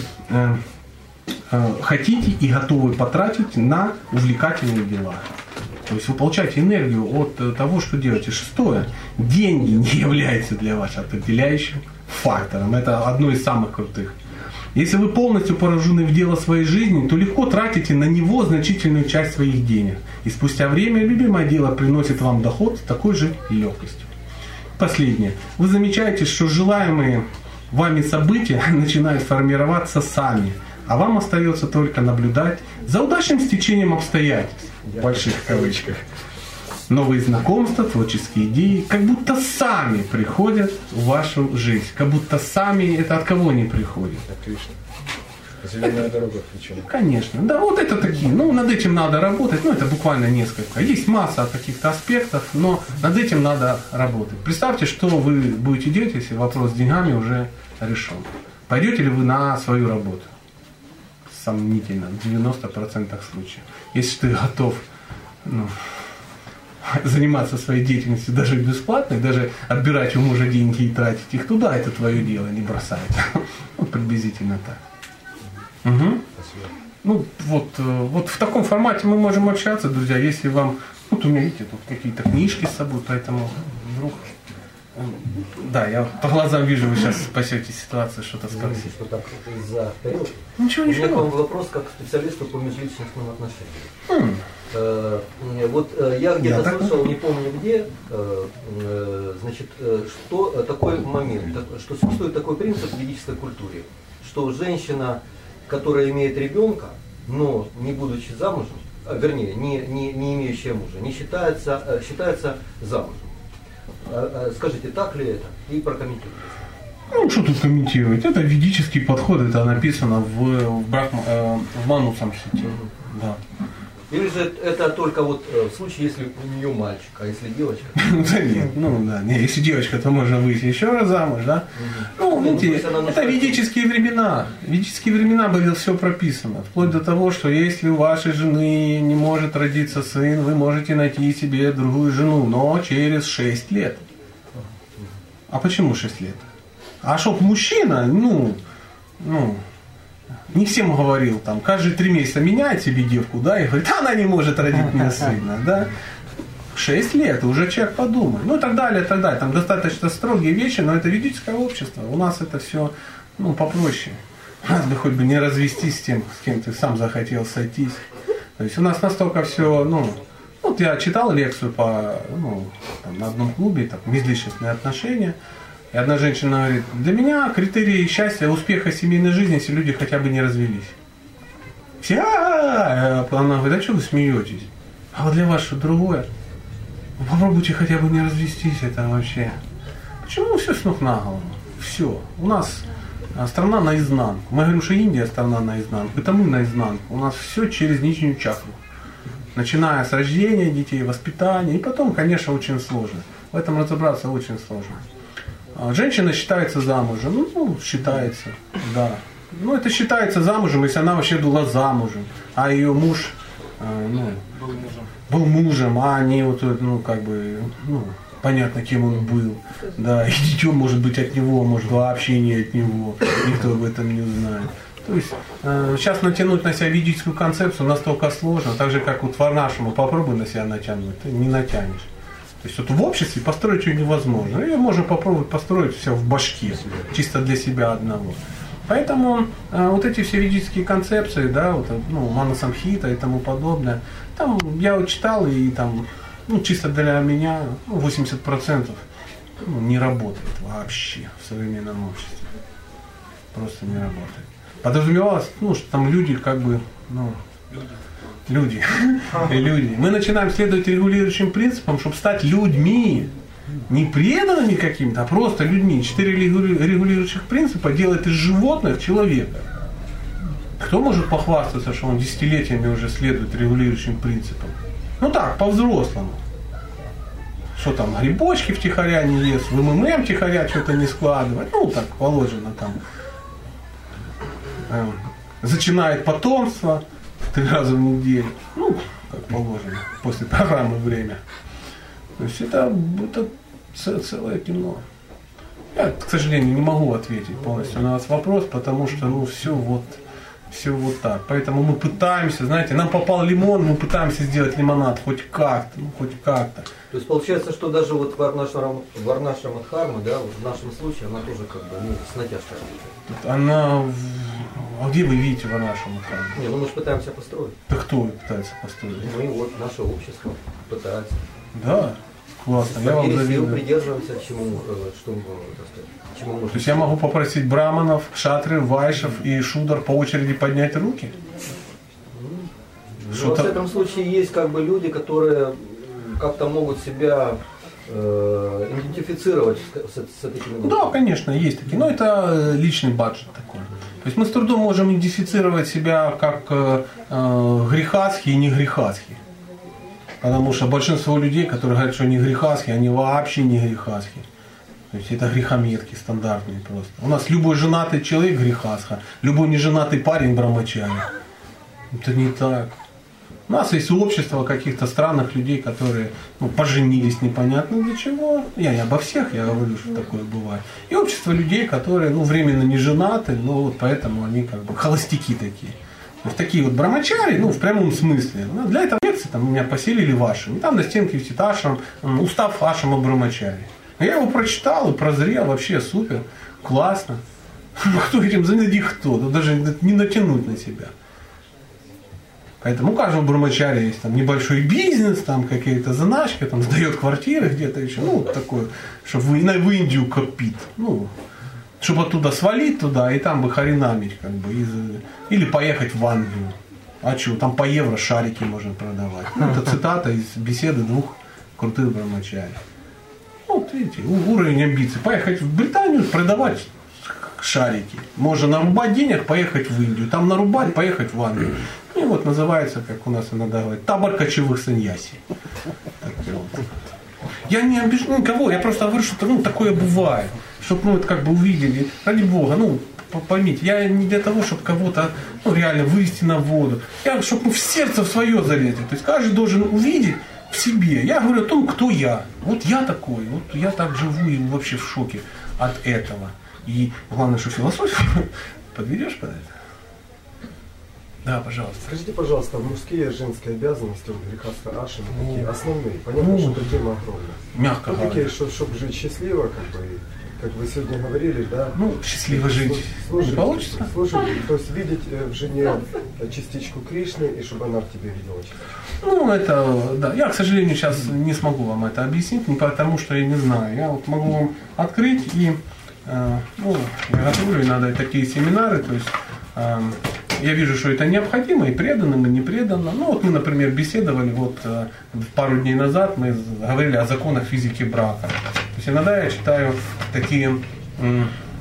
хотите и готовы потратить на увлекательные дела. То есть вы получаете энергию от того, что делаете. Шестое. Деньги не являются для вас определяющим фактором. Это одно из самых крутых. Если вы полностью погружены в дело своей жизни, то легко тратите на него значительную часть своих денег. И спустя время любимое дело приносит вам доход с такой же легкостью. Последнее. Вы замечаете, что желаемые вами события начинают формироваться сами, а вам остается только наблюдать за удачным стечением обстоятельств, в больших кавычках. Новые знакомства, творческие идеи, как будто сами приходят в вашу жизнь. Как будто сами, это от кого они приходят? От Кришны. Зеленая дорога включена. Конечно. Да, вот это такие. Ну, над этим надо работать. Ну, это буквально несколько. Есть масса каких-то аспектов, но над этим надо работать. Представьте, что вы будете делать, если вопрос с деньгами уже решен. Пойдете ли вы на свою работу? Сомнительно. В девяноста процентах случаев. Если ты готов, ну, заниматься своей деятельностью даже бесплатно, даже отбирать у мужа деньги и тратить их туда, это твое дело, не бросать. Ну, приблизительно так. Угу. Ну, вот, вот в таком формате мы можем общаться, друзья, если вам... Вот у меня, видите, тут какие-то книжки с собой, поэтому вдруг... Да, я по глазам вижу, вы сейчас спасете ситуацию, что-то спросить. Что так из-за тарелки. Ничего, У меня ничего. к вам вопрос как специалисту по межличностным отношениям. Хм. Э, Вот э, я где-то Я так- слышал, не помню где, э, э, значит, э, что э, такой момент, так- что существует такой принцип в ведической культуре, что женщина, которая имеет ребенка, но не будучи замужем, а, вернее, не, не, не имеющая мужа, не считается, э, считается замужем. А, а, Скажите, так ли это? И прокомментируйте. Ну, что тут комментировать? Это ведический подход, это написано в, в, брак, э, в Ману Самхите. Да. Или же это только вот э, в случае, если у нее мальчик, а если девочка? Да нет, ну да, не, если девочка, то можно выйти еще раз замуж, да? Ну, Ну, видите, то есть она это нуждается- ведические времена. В ведические времена было все прописано. Вплоть до того, что если у вашей жены не может родиться сын, вы можете найти себе другую жену, но через шесть лет. А почему шесть лет? А чтоб мужчина, ну, ну, не всем говорил, там, каждые три месяца меняет себе девку, да, и говорит, она не может родить мне сына, да. Шесть лет, уже человек подумает. Ну и так далее, и так далее. Там достаточно строгие вещи, но это ведическое общество. У нас это все, ну, попроще. У нас бы хоть бы не развестись с тем, с кем ты сам захотел сойтись. То есть у нас настолько все, ну, вот я читал лекцию по, ну, там, на одном клубе, там, межличностные отношения. И одна женщина говорит, для меня критерии счастья, успеха семейной жизни, если люди хотя бы не развелись. Все, а она говорит, а что вы смеетесь? А вот для вас что другое? Попробуйте хотя бы не развестись, это вообще. Почему все с ног на голову? Все. У нас страна наизнанку. Мы говорим, что Индия страна наизнанку, это мы наизнанку. У нас все через нижнюю чакру. Начиная с рождения детей, воспитания. И потом, конечно, очень сложно. В этом разобраться очень сложно. Женщина считается замужем. Ну, считается, да. Ну, это считается замужем, если она вообще была замужем. А ее муж, ну, Был мужем. был мужем, а не вот, ну, как бы, ну, понятно, кем он был. Да, и дитё может быть от него, может вообще не от него. Никто об этом не узнает. То есть э, сейчас натянуть на себя ведическую концепцию настолько сложно, так же, как вот Варнашему попробуй на себя натянуть, ты не натянешь. То есть вот в обществе построить ее невозможно. Ее можно попробовать построить все в башке, чисто для себя одного. Поэтому э, вот эти все ведические концепции, да, вот, ну, Мана Самхита и тому подобное, там я вот читал, и там, ну, чисто для меня, ну, восемьдесят процентов ну, не работает вообще в современном обществе. Просто не работает. Подразумевалось, ну, что там люди как бы, ну, Люди. Люди. Мы начинаем следовать регулирующим принципам, чтобы стать людьми. Не преданными каким-то, а просто людьми. Четыре регулирующих принципа делают из животных человека. Кто может похвастаться, что он десятилетиями уже следует регулирующим принципам? Ну так, по-взрослому. Что там, грибочки втихаря не ест, в МММ втихаря что-то не складывать. Ну так положено там. Эм, зачинает потомство три раза в неделю. Ну, как положено, после программы «Время». То есть это, это целое кино. Я, к сожалению, не могу ответить полностью на ваш вопрос, потому что ну все вот, все вот так. Поэтому мы пытаемся, знаете, нам попал лимон, мы пытаемся сделать лимонад хоть как-то, ну хоть как-то. То есть получается, что даже вот Варнашрама Дхарма, да, вот в нашем случае, она тоже как бы ну, с натяжкой. Она... А где вы видите Варнашрама Дхарму? Не, ну мы же пытаемся построить. Да кто пытается построить? Мы вот, наше общество пытается. Да, классно. Я вам завидую. Придерживаемся, чему, что, так сказать, чему можно. То есть я могу попросить браманов, кшатры, вайшев и шудар по очереди поднять руки? Ну, во всяком случае, есть как бы люди, которые как-то могут себя э, идентифицировать с, с, с этими группами. Да, конечно, есть такие. Но это личный баджет такой. То есть мы с трудом можем идентифицировать себя как э, э, грехасхи и не грехасхи. Потому что большинство людей, которые говорят, что они грехасхи, они вообще не грехасхи. То есть это грехометки стандартные просто. У нас любой женатый человек грехасха, любой неженатый парень брамачари. Это не так. У нас есть общество каких-то странных людей, которые ну, поженились непонятно для чего. Я не обо всех, я говорю, что такое бывает. И общество людей, которые ну, временно не женаты, но вот поэтому они как бы холостяки такие. То есть такие вот брамачари, ну в прямом смысле. Ну, для этого лекции там, меня поселили в ашраме. Там на стенке висит ашрам, устав ашрама брамачари. Я его прочитал и прозрел, вообще супер, классно. Кто этим занятый, кто? Даже не натянуть на себя. Поэтому у каждого брамачаря есть там небольшой бизнес, там какие-то заначки, там сдает квартиры где-то еще, ну вот такое, чтобы в, в Индию копить, ну, чтобы оттуда свалить туда и там бы харинамить, как бы, из, или поехать в Англию. А что, там по евро шарики можно продавать. Ну, это цитата из беседы двух крутых брамачарей. Вот видите, уровень амбиций. Поехать в Британию, продавать шарики. Можно нарубать денег, поехать в Индию. Там нарубать, поехать в Англию. И вот называется, как у нас иногда говорят, табор кочевых саньяси. Вот. Я не обижу никого, я просто говорю, что ну, такое бывает. Чтобы ну, это как бы увидели. Ради Бога, ну, поймите, я не для того, чтобы кого-то ну, реально вывести на воду. Я, чтобы ну, в сердце в свое залезть. То есть каждый должен увидеть в себе. Я говорю о том, кто я. Вот я такой, вот я так живу и вообще в шоке от этого. И главное, что философию подведешь под это. Да, пожалуйста. Скажите, пожалуйста, мужские и женские обязанности в грехастха ашраме такие основные. Понятно, что эта тема огромная. Мягко говоря. Такие, что, чтобы жить счастливо, как бы, как вы сегодня говорили, да? Ну, счастливо жить служить, не получится. Служить, то есть видеть в жене частичку Кришны, и чтобы она в тебе видела частичку. Ну, это, да. Я, к сожалению, сейчас не смогу вам это объяснить, не потому что я не знаю. Я вот могу вам открыть и, э, ну, я готовлю иногда такие семинары, то есть э, я вижу, что это необходимо, и преданным, и не преданным. Ну, вот мы, например, беседовали вот э, пару дней назад, мы говорили о законах физики брака. То есть иногда я читаю такие, э,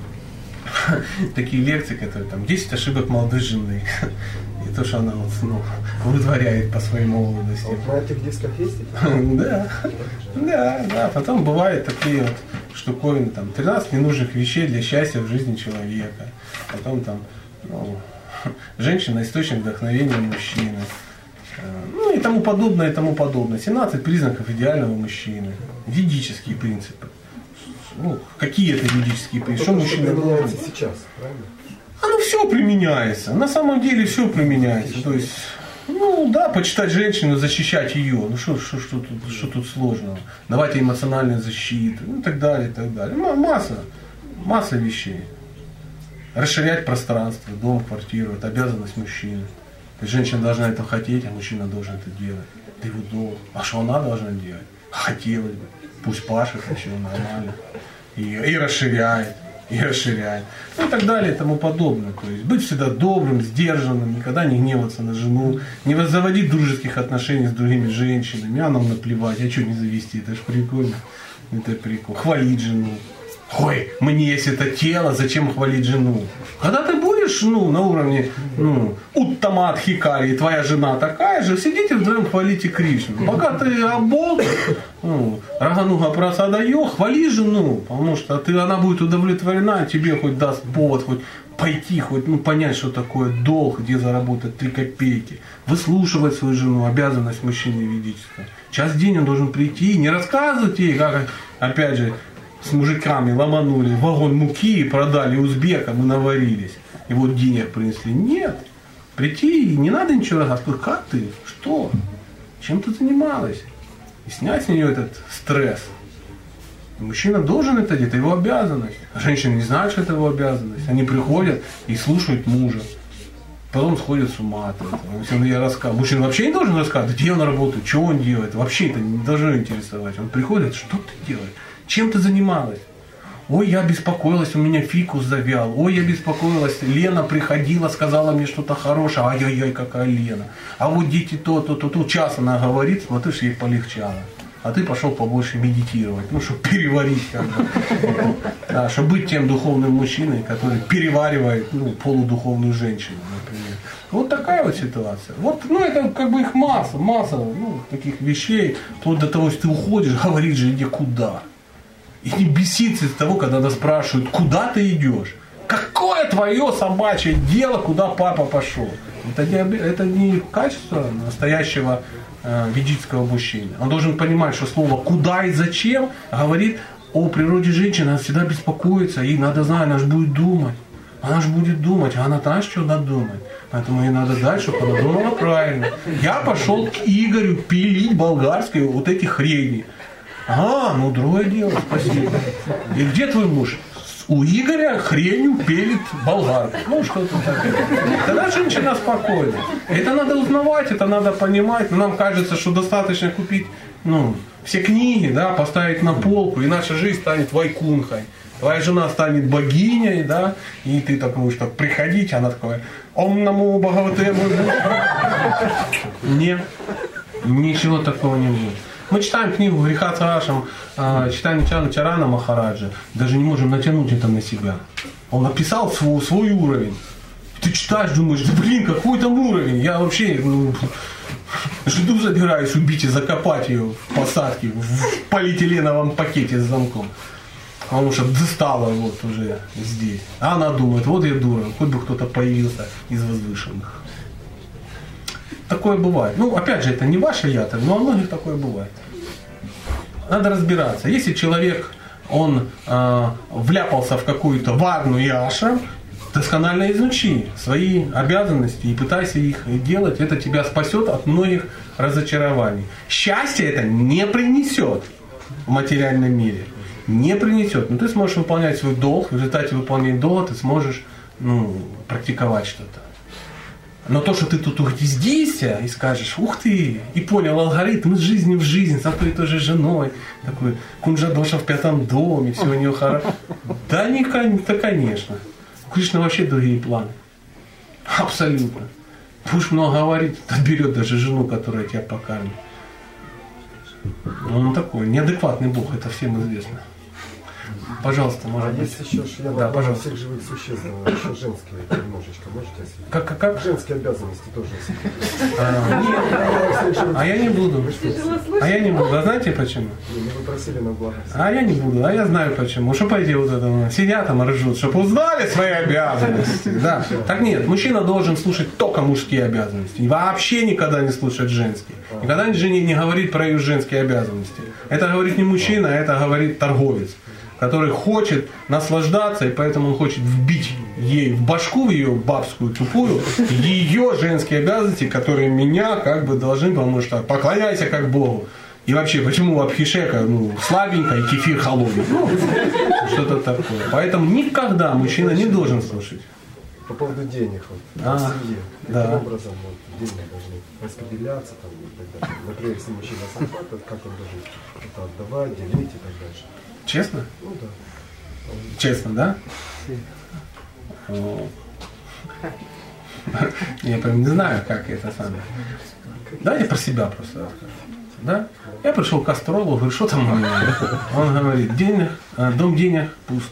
такие лекции, которые там десять ошибок молодой жены. И то, что она вот, ну, вытворяет по своей молодости. Вот на этих дисках есть? Да, да, да. Потом бывают такие вот штуковины, там, тринадцать ненужных вещей для счастья в жизни человека. Потом там, ну, женщина источник вдохновения мужчины. Ну и тому подобное, и тому подобное. семнадцать признаков идеального мужчины. Ведические принципы. Ну, какие это ведические принципы? Что мужчина должен? Сейчас, правильно? Оно все применяется. На самом деле все применяется. То есть, ну да, почитать женщину, защищать ее. Ну что, что, что, тут, что тут сложного? Давать ей эмоциональную защиту. Ну и так далее, и так далее. Масса, масса вещей. Расширять пространство, дом, квартиру. Это обязанность мужчины. То есть женщина должна это хотеть, а мужчина должен это делать. Это его долг. А что она должна делать? Хотелось бы. Пусть пашет еще нормально. И, и расширяет. и расширяет. Ну и так далее и тому подобное. То есть быть всегда добрым, сдержанным, никогда не гневаться на жену, не заводить дружеских отношений с другими женщинами, а нам наплевать, а что не завести, это ж прикольно. Это прикол. Хвалить жену. Ой, мне есть это тело, зачем хвалить жену? Когда ты будешь ну, на уровне ну, Уттамат Хикари, и твоя жена такая же, сидите вдвоем хвалите Кришну. Пока ты оболтан, ну, Рагануга Прасадайо, хвали жену, потому что ты, она будет удовлетворена, тебе хоть даст повод, хоть пойти, хоть ну, понять, что такое долг, где заработать три копейки. Выслушивать свою жену, обязанность мужчины ведическая. Час в день он должен прийти и не рассказывать ей, как, опять же, с мужиками ломанули вагон муки и продали узбекам и наварились. И вот денег принесли. Нет. Прийти и не надо ничего рассказывать. Как ты? Что? Чем ты занималась? И снять с нее этот стресс. И мужчина должен это делать, это его обязанность. А женщины не знают, что это его обязанность. Они приходят и слушают мужа. Потом сходят с ума от этого. Если он ей рассказывает. Мужчина вообще не должен рассказывать, где он работает, что он делает. Вообще это не должно интересовать. Он приходит, что ты делаешь? Чем ты занималась? Ой, я беспокоилась, у меня фикус завял. Ой, я беспокоилась, Лена приходила, сказала мне что-то хорошее. Ай-яй-яй, какая Лена. А вот дети то, то, то, то. Час она говорит, смотришь, ей полегчало. А ты пошел побольше медитировать, ну, чтобы переварить, как бы. Да, чтобы быть тем духовным мужчиной, который переваривает ну, полудуховную женщину, например. Вот такая вот ситуация. Вот, ну, это как бы их масса, масса ну, таких вещей, вплоть до того, что ты уходишь, говорит же, иди куда. И не беситься из того, когда нас спрашивают, куда ты идешь? Какое твое собачье дело, куда папа пошел? Это не, это не качество настоящего э, ведического мужчины. Он должен понимать, что слово «куда» и «зачем» говорит о природе женщины. Она всегда беспокоится, ей надо знать, она же будет думать. Она же будет думать, а она знаешь, что надо думать. Поэтому ей надо дать, чтобы она думала правильно. Я пошел к Игорю пилить болгарские вот эти хрени. А, ну другое дело, спасибо. И где твой муж? У Игоря хренью пелит болгарка. Ну, что-то такое. Тогда женщина спокойна. Это надо узнавать, это надо понимать. Но нам кажется, что достаточно купить ну, все книги, да, поставить на полку, и наша жизнь станет вайкунхой. Твоя жена станет богиней, да, и ты так будешь так приходить, она такая, ом наму бхагавате. Нет, ничего такого не будет. Мы читаем книгу «Греха Царашам», читаем Чана Чарана Махараджа, даже не можем натянуть это на себя. Он написал свой, свой уровень. Ты читаешь, думаешь, да блин, какой там уровень? Я вообще ну, жду забираюсь убить и закопать ее в посадке, в полиэтиленовом пакете с замком. Потому что достала вот уже здесь. А она думает, вот я дура, хоть бы кто-то появился из возвышенных. Такое бывает. Ну, опять же, это не ваше ято, но у многих такое бывает. Надо разбираться. Если человек, он э, вляпался в какую-то варну и ашрам, досконально изучи свои обязанности и пытайся их делать. Это тебя спасет от многих разочарований. Счастье это не принесет в материальном мире. Не принесет. Но ты сможешь выполнять свой долг. В результате выполнения долга ты сможешь ну, практиковать что-то. Но то, что ты тут угнездишься и скажешь, ух ты, и понял алгоритм из жизни в жизнь, с одной и той же женой, такой кунжадоша в пятом доме, все у него хорошо. Да, не, да, конечно. У Кришны вообще другие планы. Абсолютно. Будешь много говорить, отберет даже жену, которая тебя покормит. Он такой, неадекватный Бог, это всем известно. Пожалуйста, может а быть. есть еще шлема да, пожалуйста. всех живых существ, еще женские немножечко, можете осветить? Как, как, как? Женские обязанности тоже осветить. А, нет, а я не буду. А я не буду. А знаете почему? Вы просили на благо. А я не буду. А я знаю почему. Что пойди вот это, сидят там ржут, чтобы узнали свои обязанности. Да. Так нет, мужчина должен слушать только мужские обязанности. Вообще никогда не слушать женские. Никогда жене не говорит про ее женские обязанности. Это говорит не мужчина, а это говорит торговец, который хочет наслаждаться, и поэтому он хочет вбить ей в башку, в ее бабскую тупую, ее женские обязанности, которые меня как бы должны, потому что поклоняйся как Богу. И вообще, почему Абхишека ну, слабенько и кефир холодный? Ну, что-то такое. Поэтому никогда мужчина не должен слушать. По поводу денег, вот, а, в семье, да. каким образом вот, деньги должны распределяться, там, и так далее. Например, если мужчина сам платит, как он должен это отдавать, делить и так дальше. Честно? Ну да. Честно, да? Я прям не знаю, как это самое. Давайте про себя просто расскажу. Да? Я пришел к астрологу, говорю, что там у меня? Он говорит, денег, дом денег пуст.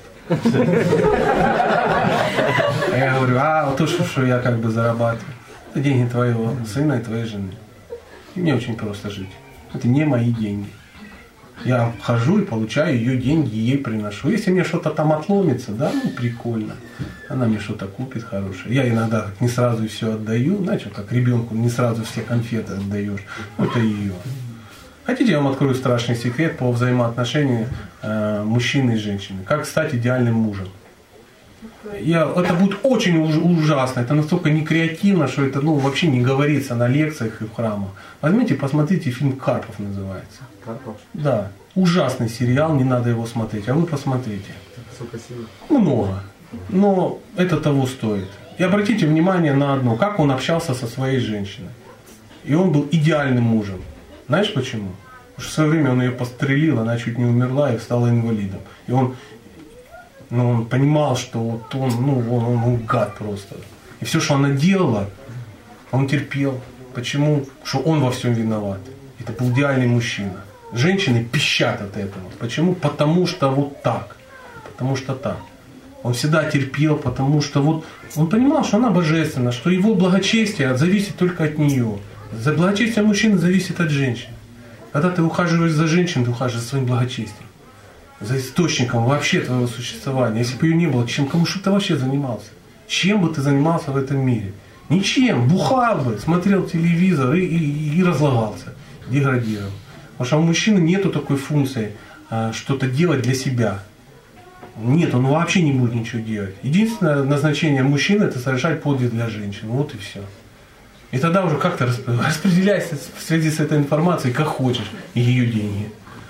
А я говорю, а вот то, что я как бы зарабатываю, это деньги твоего сына и твоей жены. И мне очень просто жить. Это не мои деньги. Я хожу и получаю ее деньги, ей приношу. Если мне что-то там отломится, да, ну прикольно. Она мне что-то купит хорошее. Я иногда не сразу все отдаю. Знаете, как ребенку не сразу все конфеты отдаешь. Это ее. Хотите, я вам открою страшный секрет по взаимоотношению э, мужчины и женщины. Как стать идеальным мужем. Я, это будет очень уж, ужасно. Это настолько некреативно, что это ну, вообще не говорится на лекциях и в храмах. Возьмите, посмотрите, фильм «Карпов» называется. Карпов? Да. Ужасный сериал, не надо его смотреть. А вы посмотрите. Сколько серий? Много. Но это того стоит. И обратите внимание на одно. Как он общался со своей женщиной. И он был идеальным мужем. Знаешь почему? Потому что в свое время он ее пострелил, она чуть не умерла и стала инвалидом. И он, ну, он понимал, что вот он, ну, он, он, он гад просто. И все, что она делала, он терпел. Почему? Что он во всем виноват. Это был идеальный мужчина. Женщины пищат от этого. Почему? Потому что вот так. Потому что так. Он всегда терпел, потому что вот он понимал, что она божественна, что его благочестие зависит только от нее. За благочестие мужчины зависит от женщин. Когда ты ухаживаешь за женщиной, ты ухаживаешь за своим благочестием. За источником вообще твоего существования. Если бы ее не было, чем, кому что ты вообще занимался? Чем бы ты занимался в этом мире? Ничем. Бухал бы, смотрел телевизор и, и, и разлагался. Деградировал. Потому что у мужчины нету такой функции а, что-то делать для себя. Нет, он вообще не будет ничего делать. Единственное назначение мужчины — это совершать подвиг для женщин. Вот и все. И тогда уже как-то распределяйся в связи с этой информацией, как хочешь, и ее деньги.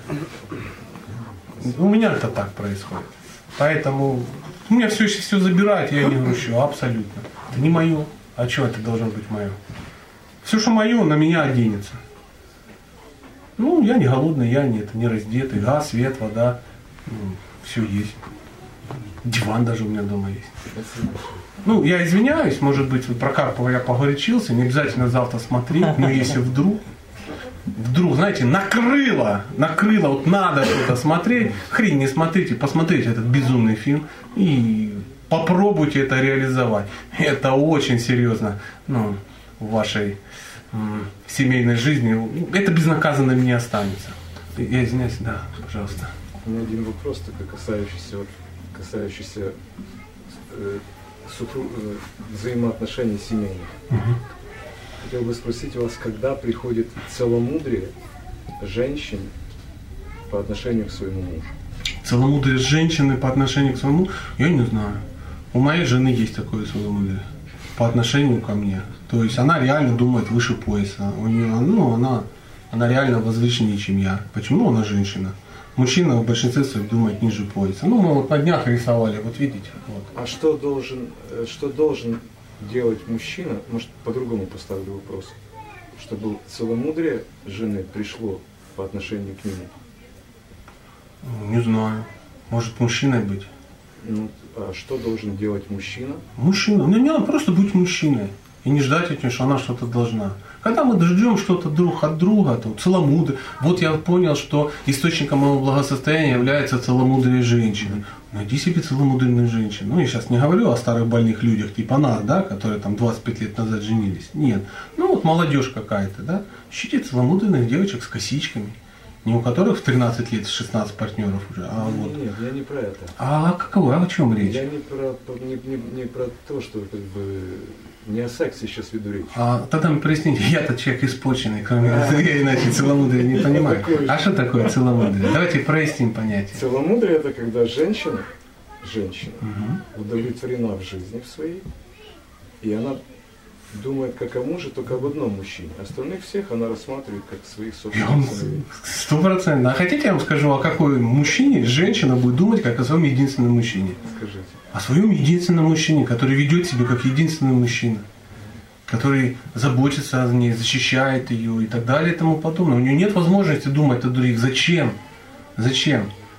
У меня это так происходит. Поэтому у меня все еще все забирают, я не грущу, абсолютно. Это не мое. А что это должно быть мое? Все, что мое, на меня оденется. Ну, я не голодный, я не, не раздетый. Газ, свет, вода. Ну, все есть. Диван даже у меня дома есть. Ну, я извиняюсь, может быть, про Карпова я погорячился, не обязательно завтра смотреть, но если вдруг, вдруг, знаете, накрыло, накрыло, вот надо что-то смотреть, хрень не смотрите, посмотрите этот безумный фильм и попробуйте это реализовать. Это очень серьезно, ну, в вашей м, семейной жизни. Это безнаказанным не останется. Я извиняюсь, да, пожалуйста. У меня один вопрос, только касающийся, касающийся э, супруг, э, взаимоотношений семейных. Угу. Хотел бы спросить вас, когда приходит целомудрие женщин по отношению к своему мужу? Целомудрие женщины по отношению к своему, я не знаю. У моей жены есть такое целомудрие по отношению ко мне. То есть она реально думает выше пояса. У нее, ну, она, она реально возвышеннее, чем я. Почему она женщина? Мужчина в большинстве своих думает ниже пояса. Ну, мы вот на днях рисовали, вот видите. Вот. А что должен, что должен делать мужчина, может, по-другому поставлю вопрос, чтобы целомудрие жены пришло по отношению к нему? Не знаю. Может, мужчиной быть? Ну, а что должен делать мужчина? Мужчина. Мне не надо просто быть мужчиной. И не ждать от нее, что она что-то должна. Когда мы ждем что-то друг от друга, то целомудрие. Вот я понял, что источником моего благосостояния является целомудрие женщины. Найди себе целомудренную женщину. Ну, я сейчас не говорю о старых больных людях, типа нас, да, которые там двадцать пять лет назад женились. Нет. Ну, вот молодежь какая-то, да. Ищите целомудренных девочек с косичками. Не у которых в тринадцать лет шестнадцать партнеров уже, а Нет, вот. нет, я не про это. А каково? А о чем речь? Я не про, не, не, не про то, что как бы не о сексе сейчас веду речь. А тогда мне проясните, я-то человек испорченный, кроме я иначе целомудрия не понимаю. А что такое целомудрие? Давайте проясним понятие. Целомудрие — это когда женщина, женщина Угу. удовлетворена в жизни в своей, и она думает как о муже, только об одном мужчине. Остальных всех она рассматривает как своих Я вам собственных сыновей. стопроцентно. А хотите, я вам скажу, о какой мужчине женщина будет думать, как о своем единственном мужчине? Скажите. О своем единственном мужчине, который ведет себя как единственный мужчина, который заботится о ней, защищает ее и так далее и тому подобное. У нее нет возможности думать о других. Зачем? Зачем?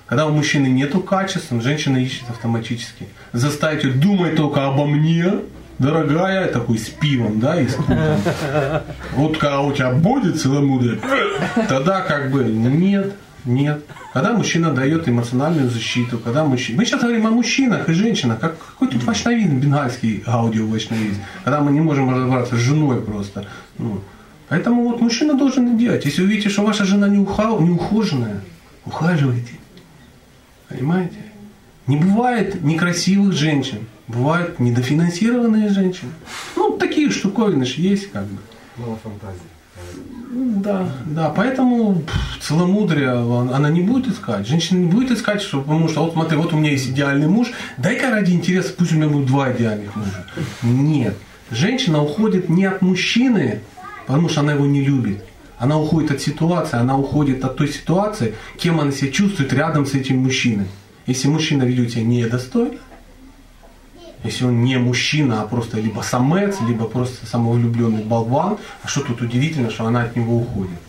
Когда у мужчины нету качеств, женщина ищет автоматически. Заставить ее думать только обо мне, дорогая, такой с пивом, да, и с книгом. Вот когда у тебя будет целомудрие, тогда как бы нет, нет. Когда мужчина дает эмоциональную защиту, когда мужчина... Мы сейчас говорим о мужчинах и женщинах, как какой тут вайшнавизм, бенгальский аудио-вайшнавизм, когда мы не можем разобраться с женой просто. Ну, поэтому вот мужчина должен это делать. Если вы видите, что ваша жена не, уха... не ухоженная, ухаживайте. Понимаете? Не бывает некрасивых женщин, бывают недофинансированные женщины. Ну, такие штуковины же есть, как бы. Мало фантазии. Да, да, поэтому пфф, целомудрие она не будет искать. Женщина не будет искать, что, потому что вот смотри, вот у меня есть идеальный муж, дай-ка ради интереса, пусть у меня будет два идеальных мужа. Нет. Женщина уходит не от мужчины, потому что она его не любит. Она уходит от ситуации, она уходит от той ситуации, кем она себя чувствует рядом с этим мужчиной. Если мужчина ведет себя недостойно, если он не мужчина, а просто либо самец, либо просто самовлюбленный болван, а что тут удивительно, что она от него уходит.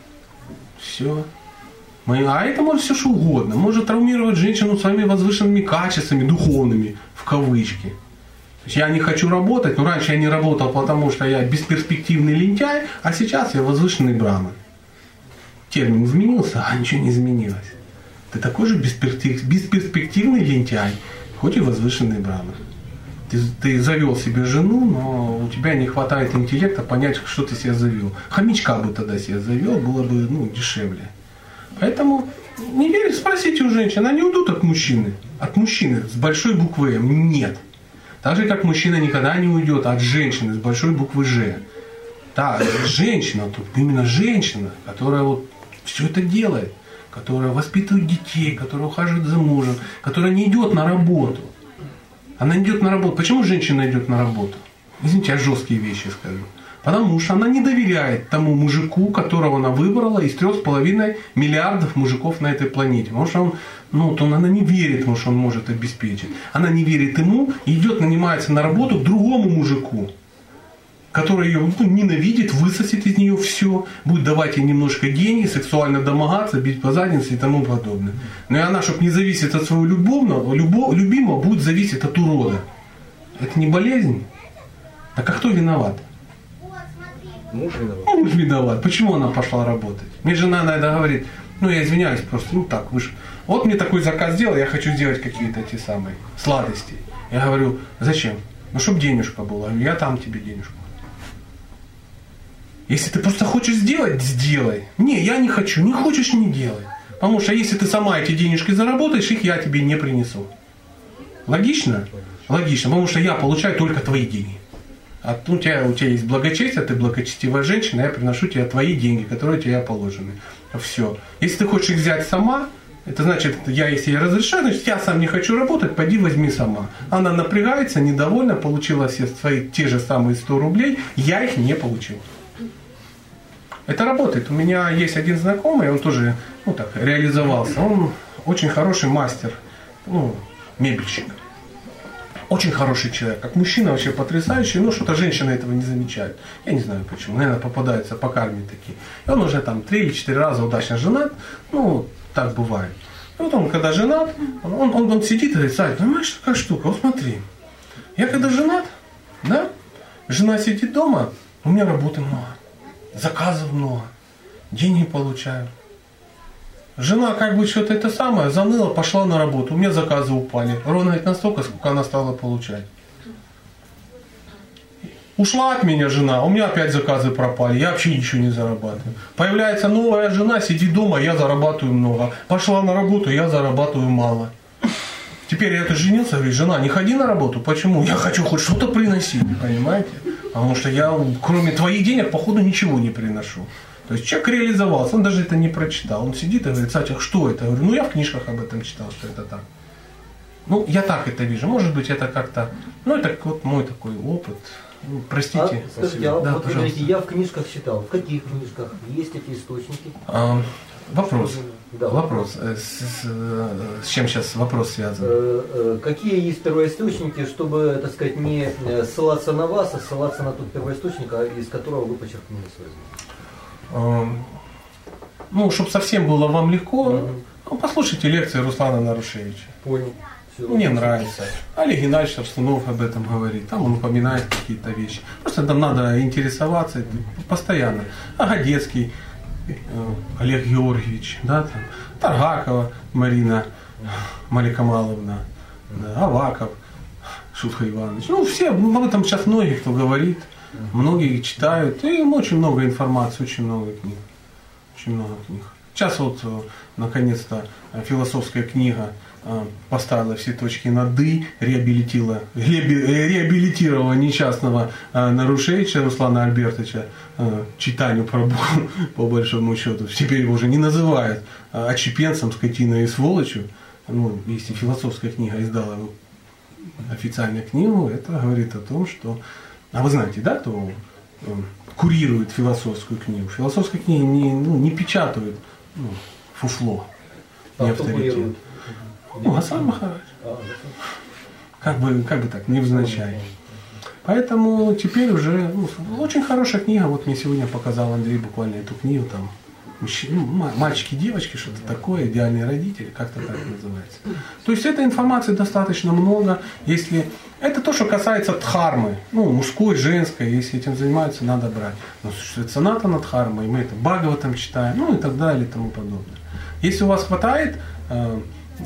Все. Мы, а это может все что угодно. Может травмировать женщину своими возвышенными качествами, духовными, в кавычки. То есть я не хочу работать, но раньше я не работал, потому что я бесперспективный лентяй, а сейчас я возвышенный браман. Термин изменился, а ничего не изменилось. Ты такой же бесперспективный лентяй, хоть и возвышенный браман. Ты, ты завел себе жену, но у тебя не хватает интеллекта понять, что ты себя завел. Хомячка бы тогда себя завел, было бы ну, дешевле. Поэтому не верите, спросите у женщин, они уйдут от мужчины. От мужчины с большой буквы М. Нет. Так же, как мужчина никогда не уйдет от женщины с большой буквы Ж. Да, женщина, тут именно женщина, которая вот все это делает, которая воспитывает детей, которая ухаживает за мужем, которая не идет на работу. Она идет на работу. Почему женщина идет на работу? Извините, я жесткие вещи скажу. Потому что она не доверяет тому мужику, которого она выбрала из трех с половиной миллиардов мужиков на этой планете. Потому что он, ну, то она не верит ему, что он может обеспечить. Она не верит ему и идет, нанимается на работу к другому мужику, который ее ну, ненавидит, высосет из нее все, будет давать ей немножко денег, сексуально домогаться, бить по заднице и тому подобное. Но и она, чтобы не зависеть от своего любовного, любо, любимого, будет зависеть от урода. Это не болезнь? Так а кто виноват? Муж виноват. Муж виноват. Почему она пошла работать? Мне жена иногда говорит, ну я извиняюсь просто, ну так, вы же... Вот мне такой заказ сделал, я хочу сделать какие-то те самые сладости. Я говорю, зачем? Ну, чтобы денежка была. Я там тебе денежку. Если ты просто хочешь сделать, сделай. Не, я не хочу. Не хочешь, не делай. Потому что если ты сама эти денежки заработаешь, их я тебе не принесу. Логично? Логично. Потому что я получаю только твои деньги. А у тебя, у тебя есть благочестие, ты благочестивая женщина, я приношу тебе твои деньги, которые тебе положены. Все. Если ты хочешь их взять сама, это значит, я если я разрешаю, значит, я сам не хочу работать, пойди возьми сама. Она напрягается, недовольна, получила все свои те же самые сто рублей, я их не получил. Это работает. У меня есть один знакомый, он тоже ну, так, реализовался. Он очень хороший мастер, ну, мебельщик. Очень хороший человек. Как мужчина вообще потрясающий, но что-то женщины этого не замечают. Я не знаю почему. Наверное, попадаются по карме такие. И он уже там три или четыре раза удачно женат. Ну, так бывает. И вот он, когда женат, он, он, он, он сидит и говорит, Сань, понимаешь, такая штука, вот смотри. Я когда женат, да, жена сидит дома, у меня работы много. Заказов много, деньги получаю. Жена как бы что-то это самое, заныла, пошла на работу, у меня заказы упали. Ровно настолько, сколько она стала получать. Ушла от меня жена, у меня опять заказы пропали, я вообще ничего не зарабатываю. Появляется новая жена, сидит дома, я зарабатываю много. Пошла на работу, я зарабатываю мало. Теперь я это женился, говорит, жена, не ходи на работу. Почему? Я хочу хоть что-то приносить, понимаете? Потому что я, кроме твоих денег, походу, ничего не приношу. То есть человек реализовался, он даже это не прочитал. Он сидит и говорит, Сатя, что это? Я говорю, ну я в книжках об этом читал, что это так. Ну, я так это вижу. Может быть, это как-то, ну, это вот мой такой опыт. Ну, простите. А, скажите, а да, вот вы говорите, я в книжках читал. В каких книжках? Есть эти источники? А, вопрос. Да. Вопрос. С, с, с чем сейчас вопрос связан? Какие есть первоисточники, чтобы, так сказать, не ссылаться на вас, а ссылаться на тот первоисточник, из которого вы почерпнули свою знание? Ну, чтобы совсем было вам легко, Ну, послушайте лекции Руслана Нарушевича. Понял. Всё. Мне нравится. Олег Геннадьевич Арстунов об этом говорит. Там он упоминает какие-то вещи. Просто там надо интересоваться постоянно. Агадецкий э, Олег Георгиевич, да, там, Таргакова Марина Маликамаловна, да, Аваков Шутха Иванович. Ну, все, об этом сейчас многие кто говорит, многие читают. И очень много информации, очень много книг. Очень много книг. Сейчас вот, наконец-то, философская книга поставила все точки над «и», реабилитировала, реабилитировала несчастного Нарушевича Руслана Альбертовича, читанию про Бога, по большому счету. Теперь его уже не называют отщепенцем, скотиной и сволочью. Ну, если философская книга издала официальную книгу, это говорит о том, что... А вы знаете, да, кто курирует философскую книгу? Философская книга не, ну, не печатают ну, фуфло, не авторитет. Ну, Гасан Махарадж. Как бы, как бы так, невзначай. Поэтому теперь уже ну, очень хорошая книга. Вот мне сегодня показал Андрей буквально эту книгу. Там, ну, мальчики, девочки, что-то такое, идеальные родители, как-то так называется. То есть этой информации достаточно много. Если это то, что касается дхармы, ну, мужской, женской, если этим занимаются, надо брать. Но существует санатана дхарма, и мы это Бхагаватам читаем, ну и так далее и тому подобное. Если у вас хватает э,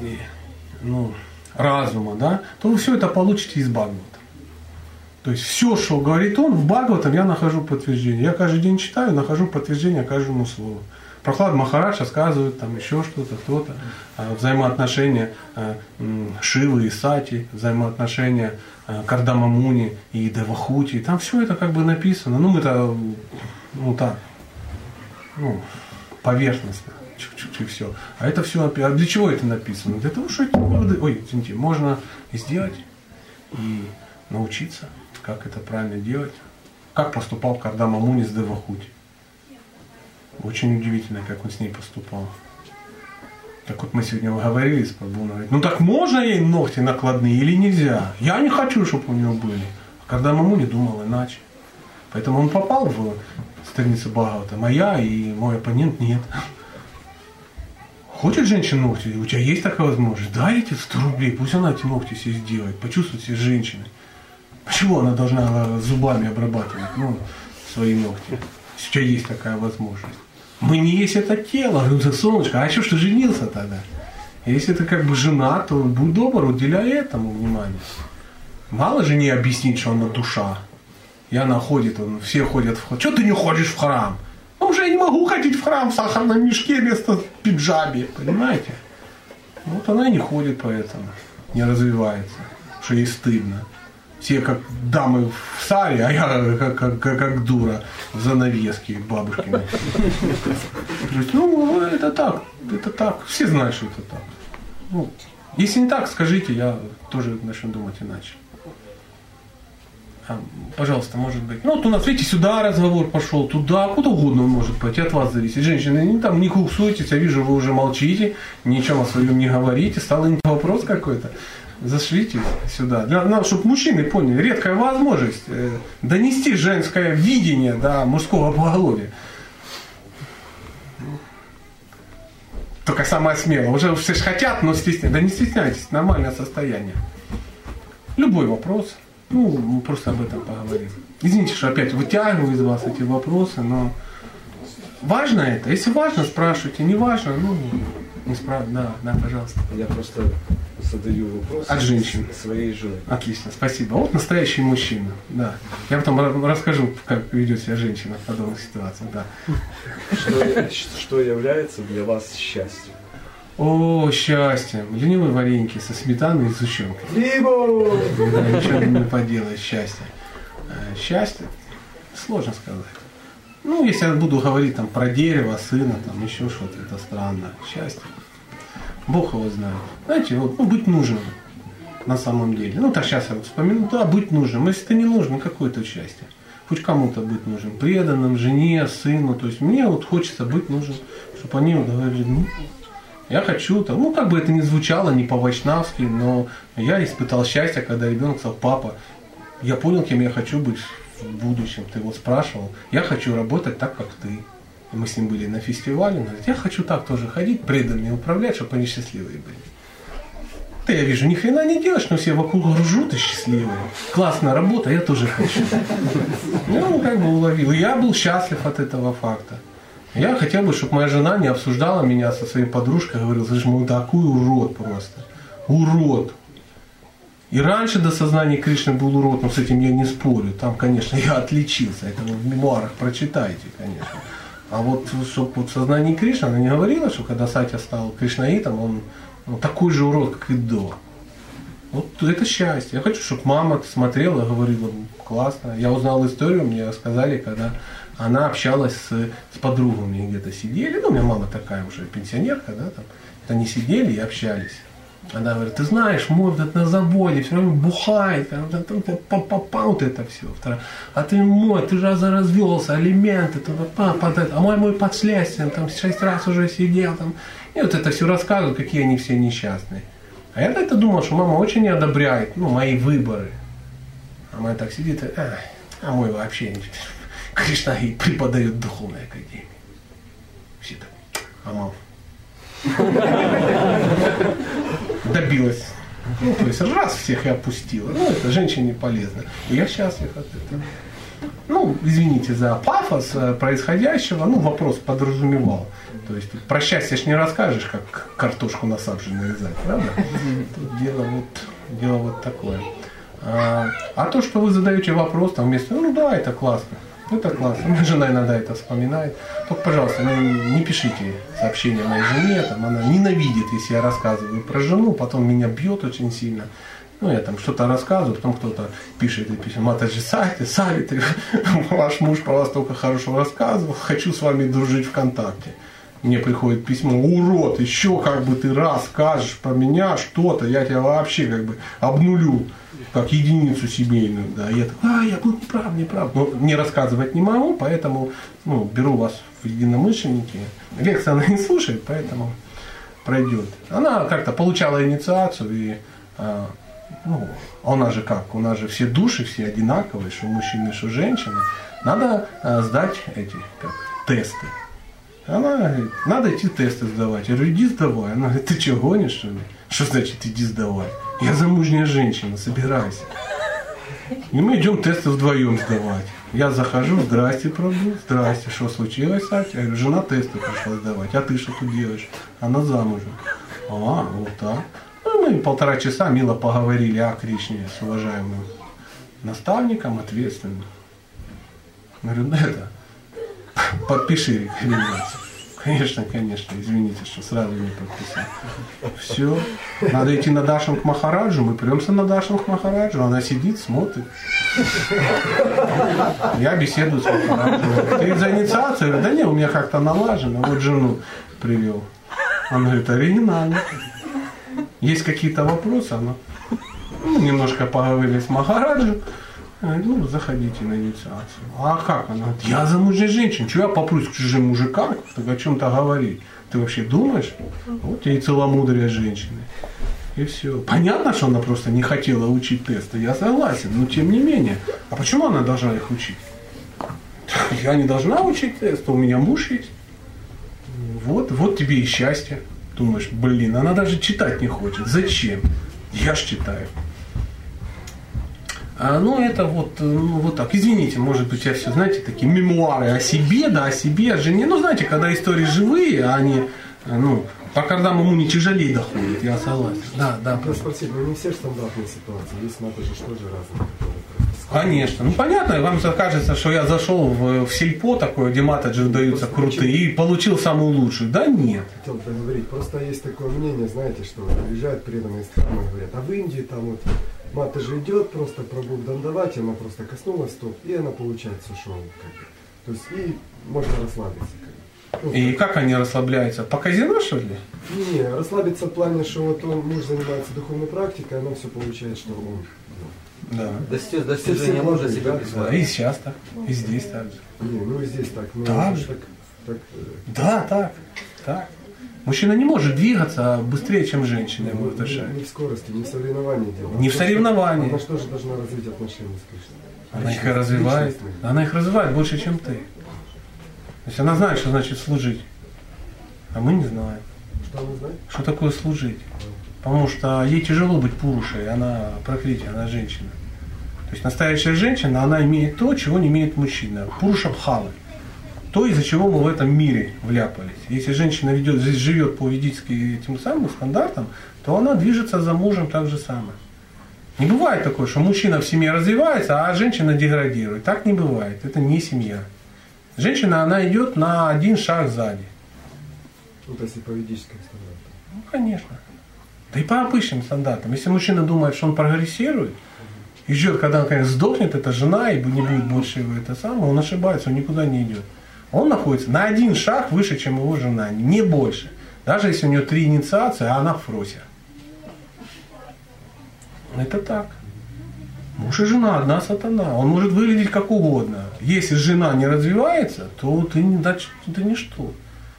ну, разума, да, то вы все это получите из Бхагавата. То есть все, что говорит он, в Бхагаватам я нахожу подтверждение. Я каждый день читаю, нахожу подтверждение каждому слову. Прохлад Махарадж рассказывает там еще что-то, кто-то, взаимоотношения Шивы и Сати, взаимоотношения Кардама Муни и Девахути. Там все это как бы написано. Ну, это ну так, ну, поверхностно. Чуть-чуть все. А это все, а для чего это написано? Для того, что эти выводы, ой, извините, можно сделать и научиться, как это правильно делать. Как поступал Кардама Муни с Девахути. Очень удивительно, как он с ней поступал. Так вот мы сегодня говорили с Прабху, говорит, ну так можно ей ногти накладные или нельзя? Я не хочу, чтобы у него были. А Кардама Муни думал иначе. Поэтому он попал в страницу Бхагаватам, а я и мой оппонент нет. Хочет женщина ногти? У тебя есть такая возможность? Дай эти сто рублей, пусть она эти ногти себе сделает, почувствует себя женщиной. Почему она должна зубами обрабатывать ну, свои ногти? Если у тебя есть такая возможность. Мы не есть это тело, ну ты солнышко, а еще что женился тогда? Если ты как бы женат, то будь добр, уделяй этому внимание. Мало же не объяснить, что она душа. И она ходит, он, все ходят в храм. Чего ты не ходишь в храм? Ну уже я не могу ходить в храм в сахарном мешке вместо пиджаби, понимаете? Вот она и не ходит поэтому, не развивается, что ей стыдно. Все как дамы в саре, а я как, как, как, как дура в занавеске бабушкины. Ну, это так, это так. Все знают, что это так. Ну, если не так, скажите, я тоже начну думать иначе. А, пожалуйста, может быть. Ну, вот у нас, видите, сюда разговор пошел, туда, куда угодно он может пойти, от вас зависит. Женщины, не, там, не куксуйтесь, я вижу, вы уже молчите, ничего о своем не говорите, стал вопрос какой-то. Зашлите сюда, для, для, чтобы мужчины поняли, редкая возможность э, донести женское видение до мужского поголовья. Только самое смелое. Уже все же хотят, но стесняются. Да не стесняйтесь, нормальное состояние. Любой вопрос, ну, мы просто об этом поговорим. Извините, что опять вытягиваю из вас эти вопросы, но важно это. Если важно, спрашивайте. Не важно, ну, не спрашивайте. Да, да, пожалуйста. Я просто задаю вопрос от женщин. Своей жены. Отлично, спасибо. Вот настоящий мужчина. Да. Я потом расскажу, как ведет себя женщина в подобных ситуациях. Да. Что, что является для вас счастьем? О, счастье. Ленивые вареньки со сметаной и сгущенкой. Либо! Да, ничего не поделаешь, счастье. Счастье? Сложно сказать. Ну, если я буду говорить там про дерево, сына, там еще что-то, это странно. Счастье. Бог его знает. Знаете, вот, ну, быть нужным на самом деле. Ну, так сейчас я вот вспомину, да, быть нужным. Если ты не нужен, какое то счастье? Хоть кому-то быть нужен. Преданным, жене, сыну. То есть мне вот хочется быть нужен, чтобы они вот говорили, ну, я хочу, там, ну, как бы это ни звучало, не по-вайшнавски, но я испытал счастье, когда ребенок сказал, папа, я понял, кем я хочу быть в будущем. Ты вот спрашивал, я хочу работать так, как ты. Мы с ним были на фестивале, он говорит, я хочу так тоже ходить, преданными управлять, чтобы они счастливые были. Да я вижу, ни хрена не делаешь, но все вокруг ржут и счастливые. Классная работа, я тоже хочу. Ну, как бы уловил. И я был счастлив от этого факта. Я хотел бы, чтобы моя жена не обсуждала меня со своей подружкой, говорила, слышь, мой такой урод просто. Урод. И раньше до сознания Кришны был урод, но с этим я не спорю. Там, конечно, я отличился. Это вы в мемуарах прочитайте, конечно. А вот, чтобы вот в сознании Кришны, она не говорила, что когда Сатья стал кришнаитом, он ну, такой же урод, как и до. Вот это счастье. Я хочу, чтобы мама смотрела, говорила, классно. Я узнал историю, мне рассказали, когда она общалась с, с подругами, где-то сидели. Ну, у меня мама такая уже пенсионерка, да, там. Они сидели и общались. Она говорит, ты знаешь, мой вот на заводе все равно бухает, вот это все. А ты мой, ты же развелся, алименты, а мой мой под следствием, там шесть раз уже сидел. Там. И вот это все рассказывают, какие они все несчастные. А я это думал, что мама очень не одобряет ну, мои выборы. А моя так сидит, а, а мой вообще не Кришна и преподает в духовной академии. Все так, а мама. Добилась. Ну, то есть раз всех и опустила. Ну, это женщине полезно. И я счастлив от этого. Ну, извините за пафос происходящего. Ну, вопрос подразумевал. То есть про счастье ж не расскажешь, как картошку на сабже нарезать, правда? Тут дело вот, дело вот такое. А, а то, что вы задаете вопрос там вместо, ну да, это классно. Это классно. Моя жена иногда это вспоминает. Только, пожалуйста, не, не пишите сообщения моей жене. Там, она ненавидит, если я рассказываю про жену, потом меня бьет очень сильно. Ну, я там что-то рассказываю, потом кто-то пишет и пишет, Матаджи Сати, Савитри, ваш муж про вас только хорошо рассказывал, хочу с вами дружить ВКонтакте. Мне приходит письмо, урод, еще как бы ты раз скажешь про меня что-то, я тебя вообще как бы обнулю, как единицу семейную. Да. И я такой, а, я был неправ, неправ. Но не рассказывать не могу, поэтому ну, беру вас в единомышленники. Лекция она не слушает, поэтому пройдет. Она как-то получала инициацию, и а, ну, у нас же как, у нас же все души, все одинаковые, что мужчины, что женщины. Надо а, сдать эти как, тесты. Она говорит, надо идти тесты сдавать. Я говорю, иди сдавай. Она говорит, ты что, гонишь, что ли? Что значит иди сдавай? Я замужняя женщина, собирайся. И мы идем тесты вдвоем сдавать. Я захожу, здрасте, Прабу, здрасте, что случилось, Сатя? Я говорю, жена тесты пришла сдавать, а ты что тут делаешь? Она замужем. А, вот так. Ну, мы полтора часа мило поговорили о Кришне с уважаемым наставником, ответственным. Говорю, да это... Подпиши рекомендацию. Конечно, конечно, извините, что сразу не подписал. Все. Надо идти на Даршан к Махараджу. Мы премся на Даршан к Махараджу. Она сидит, смотрит. Я беседую с Махараджем. Ты за инициацию? Я говорю, да не, у меня как-то налажено. Вот жену привел. Он говорит, оригинально. Есть какие-то вопросы? Она ну, немножко поговорили с Махараджем. Ну, заходите на инициацию. А как она? Я замужняя женщина. Чего я попрусь к чужим мужикам? Так о чем-то говорить. Ты вообще думаешь? Вот тебе и целомудрие женщины. И все. Понятно, что она просто не хотела учить тесты. Я согласен. Но тем не менее. А почему она должна их учить? Я не должна учить тесты. У меня муж есть. Вот, вот тебе и счастье. Думаешь, блин, она даже читать не хочет. Зачем? Я ж читаю. А, ну, это вот, ну, вот так. Извините, может быть, я все, знаете, такие мемуары о себе, да, о себе, о жене. Ну, знаете, когда истории живые, а они, ну, по кардам ему не тяжелее доходят, я согласен. Да, да. Я спросить, ну не все стандартные ситуации, есть надо же что же разные. Конечно. Ну, понятно, вам кажется, что я зашел в, в сельпо такое, где матаджи даются крутые, и получил самую лучшую. Да нет. Хотел проговорить, просто есть такое мнение, знаете, что приезжают преданные страны и говорят, а в Индии там вот матаджи идет, просто Прабху дандавать, она просто коснулась стоп, и она получает сушоу. То есть и можно расслабиться. Ну, и как они расслабляются? По казино, что ли? Не, не, расслабиться в плане, что вот он, муж занимается духовной практикой, она все получает, что он... Да. Достиж, достижение можно себя присваивать. Да, и сейчас так, и здесь так же. Не, ну и здесь так. Ну, так же. Так, так, да, так, так. Мужчина не может двигаться быстрее, чем женщина его в душе. Не в скорости, не в соревновании дело. Не в соревновании. Она что же должна развить отношения с Кришной? Она их развивает. Она их развивает больше, чем ты. То есть она знает, что значит служить. А мы не знаем. Что она знает? Что такое служить. Потому что ей тяжело быть пурушей, она прокрытие, она женщина. То есть настоящая женщина, она имеет то, чего не имеет мужчина. Пуруша бхавы. То, из-за чего мы в этом мире вляпались. Если женщина ведет, живет по ведическим этим самым стандартам, то она движется за мужем так же самое. Не бывает такое, что мужчина в семье развивается, а женщина деградирует. Так не бывает. Это не семья. Женщина, она идет на один шаг сзади. Вот если по ведическим стандартам. Ну, конечно. Да и по обычным стандартам. Если мужчина думает, что он прогрессирует, и ждет, когда он, конечно, сдохнет, эта жена, и не будет больше его это самое, он ошибается, он никуда не идет. Он находится на один шаг выше, чем его жена, не больше. Даже если у нее три инициации, а она в фросе. Это так. Муж и жена, одна сатана. Он может выглядеть как угодно. Если жена не развивается, то ты не, ты ничто.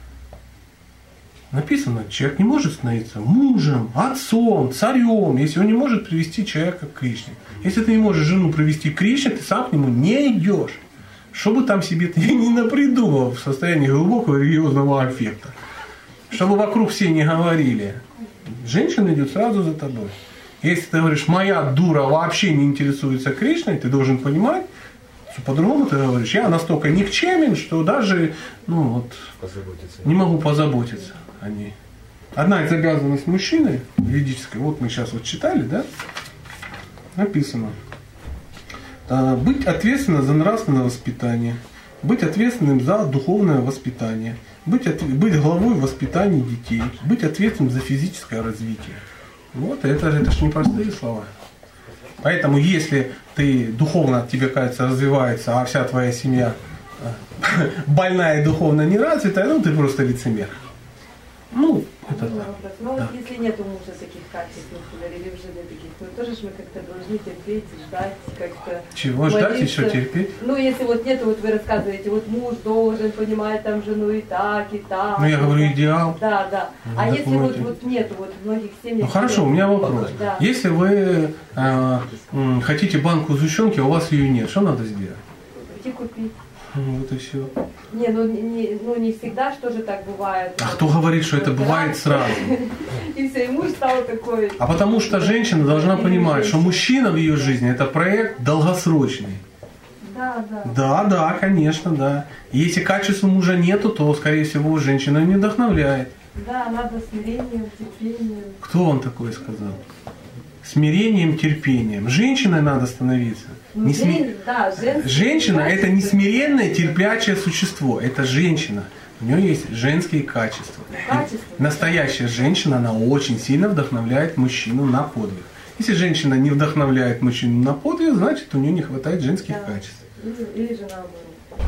Написано, человек не может становиться мужем, отцом, царем, если он не может привести человека к Кришне. Если ты не можешь жену привести к Кришне, ты сам к нему не идешь. Что бы там себе ты не напридумал в состоянии глубокого религиозного аффекта. Чтобы вокруг все не говорили. Женщина идет сразу за тобой. Если ты говоришь, моя дура вообще не интересуется Кришной, ты должен понимать, что по-другому ты говоришь, я настолько никчемен, что даже ну, вот, не могу позаботиться о ней. Одна из обязанностей мужчины ведической, вот мы сейчас вот читали, да, написано. Быть ответственным за нравственное воспитание, быть ответственным за духовное воспитание, быть, от, быть главой в воспитании детей, быть ответственным за физическое развитие. Вот, это, это же непростые слова. Поэтому, если ты духовно от тебя, кажется, развивается, а вся твоя семья больная и духовно не развитая, ну ты просто лицемер. Ну, это да. Ну, да. Вот если нет у мужа таких качеств, например, или в жены таких, то тоже ж мы как-то должны терпеть, ждать, как-то... Чего ждать, еще терпеть? Ну, если вот нет, вот вы рассказываете, вот муж должен понимать там жену и так, и так. Ну, я говорю, идеал. Да, да. Ну, а если думаете? вот, вот нет, вот в многих семьях... Ну, хорошо, у меня вопрос. Да. Если вы э, м, хотите банку сгущенки, а у вас ее нет, что надо сделать? Пойти купить. Вот и все. Не, ну не, ну не всегда, что же так бывает. А кто говорит, что это бывает сразу? И все, и муж стал такой. А потому что женщина должна понимать, что мужчина в ее жизни это проект долгосрочный. Да, да. Да, да, конечно, да. И если качества мужа нету, то, скорее всего, женщина не вдохновляет. Да, надо смирением, терпением. Кто вам такое сказал? Смирением, терпением. Женщиной надо становиться. Ну, Не сме... жен... да, Женщина это не смиренное, терпячее существо. Это женщина. У нее есть женские качества. Качество. Настоящая женщина, она очень сильно вдохновляет мужчину на подвиг. Если женщина не вдохновляет мужчину на подвиг, значит у нее не хватает женских Да. качеств. Или, или же наоборот.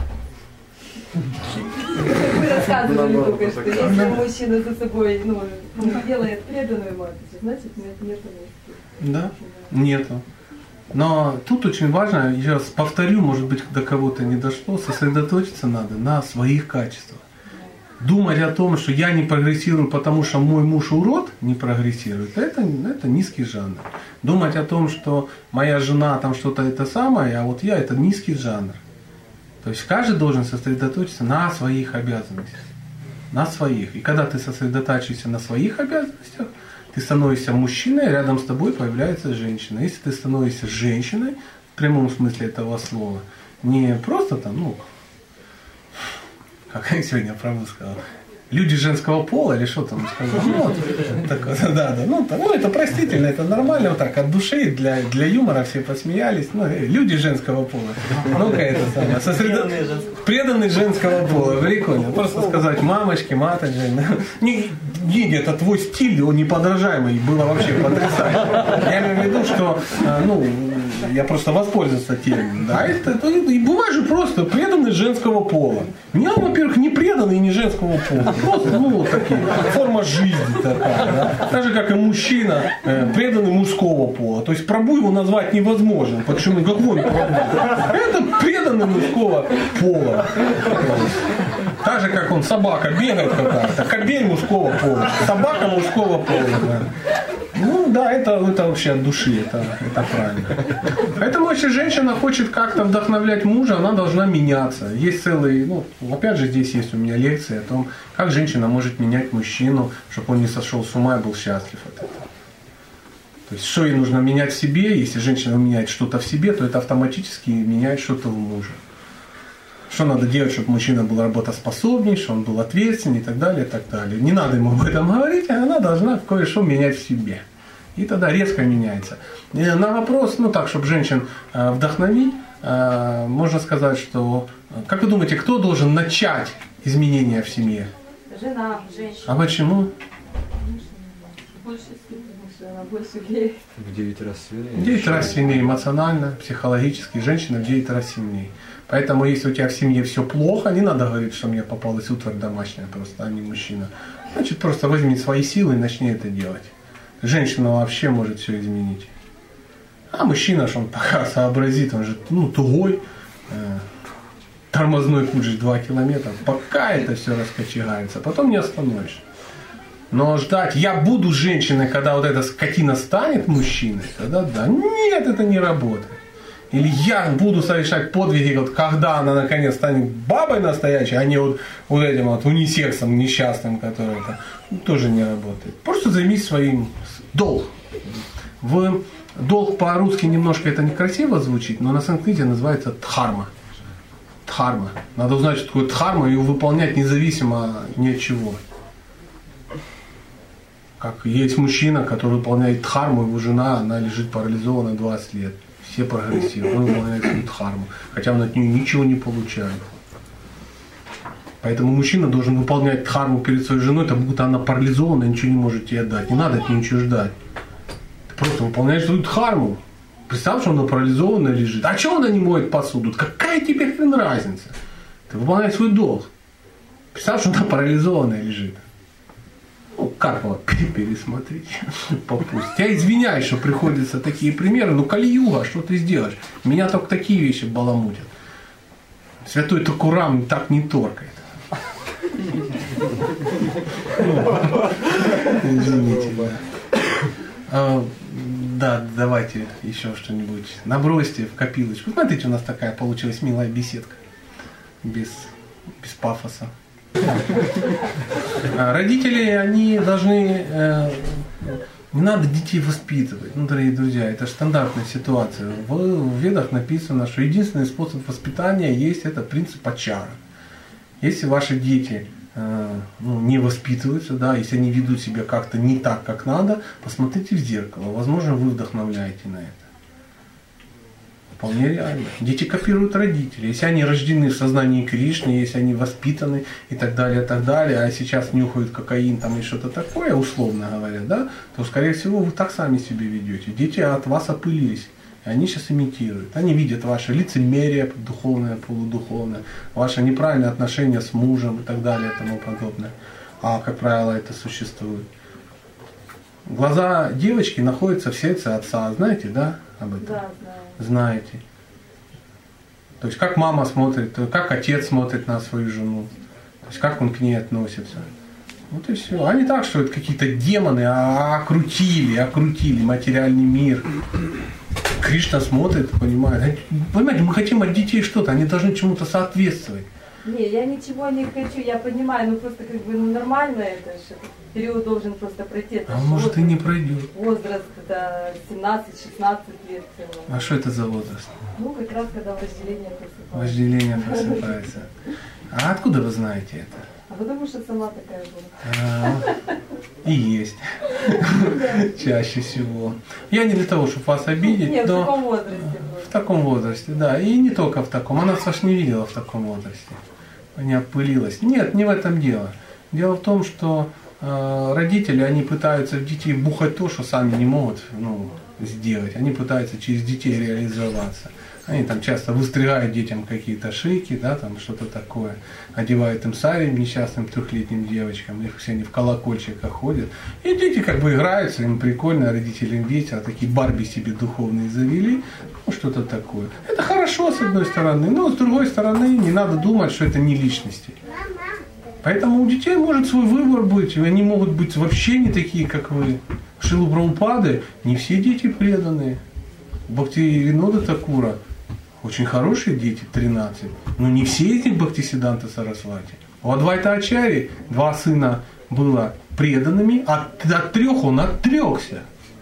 Вы рассказывали только что, если мужчина за собой ну, делает преданную матушку, значит нет, нет мужчин. Да? Нету. Но тут очень важно, я раз повторю, может быть, до кого-то не дошло, сосредоточиться надо на своих качествах. Думать о том, что я не прогрессирую, потому что мой муж урод не прогрессирует, это, это низкий жанр. Думать о том, что моя жена там что-то это самое, а вот я это низкий жанр. То есть каждый должен сосредоточиться на своих обязанностях. На своих. И когда ты сосредотачиваешься на своих обязанностях, ты становишься мужчиной, рядом с тобой появляется женщина. Если ты становишься женщиной, в прямом смысле этого слова, не просто там, ну, как я сегодня правду сказал, люди женского пола или что там сказал, ну, вот, так, да, да, ну, ну, это простительно, это нормально, вот так, от души, для, для юмора все посмеялись, ну, люди женского пола, ну-ка это самое, сосредо... преданные женского пола, прикольно, просто сказать мамочки, маточки, не, не, это твой стиль, он неподражаемый, было вообще потрясающе, я имею в виду, что, ну, я просто воспользовался термином, да, это, это, и бывает же просто преданный женского пола, я, во-первых, не преданный и не женского пола, просто, ну, вот такие, форма жизни такая, да? Так же, как и мужчина, э, преданный мужского пола. То есть пробу его назвать невозможно. Почему? Какой пробу? Это преданный мужского пола. Так же, как он, собака бегает какая-то, кобель мужского пола, собака мужского пола. Да. Ну да, это, это вообще от души, это, это правильно. Поэтому если женщина хочет как-то вдохновлять мужа, она должна меняться. Есть целый, ну, опять же, здесь есть у меня лекция о том, как женщина может менять мужчину, чтобы он не сошел с ума и был счастлив от этого. То есть, что ей нужно менять в себе, если женщина меняет что-то в себе, то это автоматически меняет что-то в муже. Что надо делать, чтобы мужчина был работоспособней, чтобы он был ответственней и так далее, и так далее. Не надо ему об этом говорить, а она должна кое-что менять в себе. И тогда резко меняется. И на вопрос, ну так, чтобы женщин э, вдохновить, э, можно сказать, что, как вы думаете, кто должен начать изменения в семье? Жена, женщина. А почему? Больше сильнее, она больше влияет. В девять раз сильнее. В девять раз сильнее эмоционально, психологически, женщина в девять раз сильнее. Поэтому, если у тебя в семье все плохо, не надо говорить, что мне попалась утварь домашняя просто, а не мужчина. Значит, просто возьми свои силы и начни это делать. Женщина вообще может все изменить. А мужчина, что он пока сообразит, он же, ну, тугой, э, тормозной путь же два километра. Пока это все раскочегается, потом не остановишь. Но ждать, я буду женщиной, когда вот эта скотина станет мужчиной, тогда да. Нет, это не работает. Или я буду совершать подвиги, вот когда она наконец станет бабой настоящей, а не вот, вот этим вот унисексом несчастным, который это ну, тоже не работает. Просто займись своим долг. В долг по-русски немножко это некрасиво звучит, но на санскрите называется дхарма. Дхарма. Надо узнать, что такое дхарма, и его выполнять независимо ни от чего. Как есть мужчина, который выполняет дхарму, его жена, она лежит парализована двадцать лет. Все прогрессивны, он выполняет свою дхарму, хотя он от нее ничего не получает. Поэтому мужчина должен выполнять дхарму перед своей женой, так будто она парализована и ничего не может тебе дать. Не надо от нее ничего ждать. Ты просто выполняешь свою дхарму. Представь, что она парализована лежит. А чего она не моет посуду? Какая тебе хрен разница? Ты выполняешь свой долг. Представь, что она парализованная лежит. Ну, как вот пересмотреть попусть. Я извиняюсь, что приходится такие примеры, но Кали-юга, что ты сделаешь? Меня только такие вещи баламутят. Святой Такурам так не торкает. Извините. Да. Да, давайте еще что-нибудь. Набросьте в копилочку. Смотрите, у нас такая получилась милая беседка. Без, без пафоса. Родители, они должны, э, не надо детей воспитывать, ну, дорогие друзья, это же стандартная ситуация. В, в Ведах написано, что единственный способ воспитания есть это принцип ачара. Если ваши дети э, ну, не воспитываются, да, если они ведут себя как-то не так, как надо, посмотрите в зеркало, возможно, вы вдохновляете на это. Вполне реально. Дети копируют родителей. Если они рождены в сознании Кришны, если они воспитаны и так далее, и так далее, а сейчас нюхают кокаин там и что-то такое, условно говоря, да, то, скорее всего, вы так сами себя ведете. Дети от вас опылились, и они сейчас имитируют. Они видят ваше лицемерие, духовное, полудуховное, ваше неправильное отношение с мужем и так далее и тому подобное. А, как правило, это существует. Глаза девочки находятся в сердце отца. Знаете, да, об этом? Да, знаю. Знаете. То есть как мама смотрит, как отец смотрит на свою жену, то есть как он к ней относится. Вот и все. А не так, что это какие-то демоны, а окрутили, окрутили материальный мир. Кришна смотрит, понимает. Понимаете, мы хотим от детей что-то, они должны чему-то соответствовать. Не, я ничего не хочу, я понимаю, ну просто как бы ну, нормально это же. Период должен просто пройти. Это а может возраст, и не пройдет. Возраст, когда семнадцать-шестнадцать лет. А что это за возраст? Ну, как раз когда вожделение просыпается. Вожделение просыпается. А откуда вы знаете это? А потому что сама такая была. А, и есть. Чаще всего. Я не для того, чтобы вас обидеть, Нет, но в таком возрасте. в таком возрасте, да. И не только в таком. Она вас не видела в таком возрасте. Не опылилась. Нет, не в этом дело. Дело в том, что э, родители, они пытаются в детей бухать то, что сами не могут ну, сделать. Они пытаются через детей реализоваться. Они там часто выстригают детям какие-то шейки, да, там что-то такое, одевают им сари несчастным трехлетним девочкам, их все они в колокольчиках ходят. И дети как бы играются, им прикольно, родителям весело, такие Барби себе духовные завели, ну что-то такое. Это хорошо с одной стороны, но с другой стороны не надо думать, что это не личности. Поэтому у детей может свой выбор быть, и они могут быть вообще не такие, как вы. Шрила Прабхупады не все дети преданные. Бхактивинода Такура очень хорошие дети, тринадцать. Но не все эти Бхактисиданта Сарасвати. У Адвайта Ачарьи два сына было преданными, а от трех он отрекся.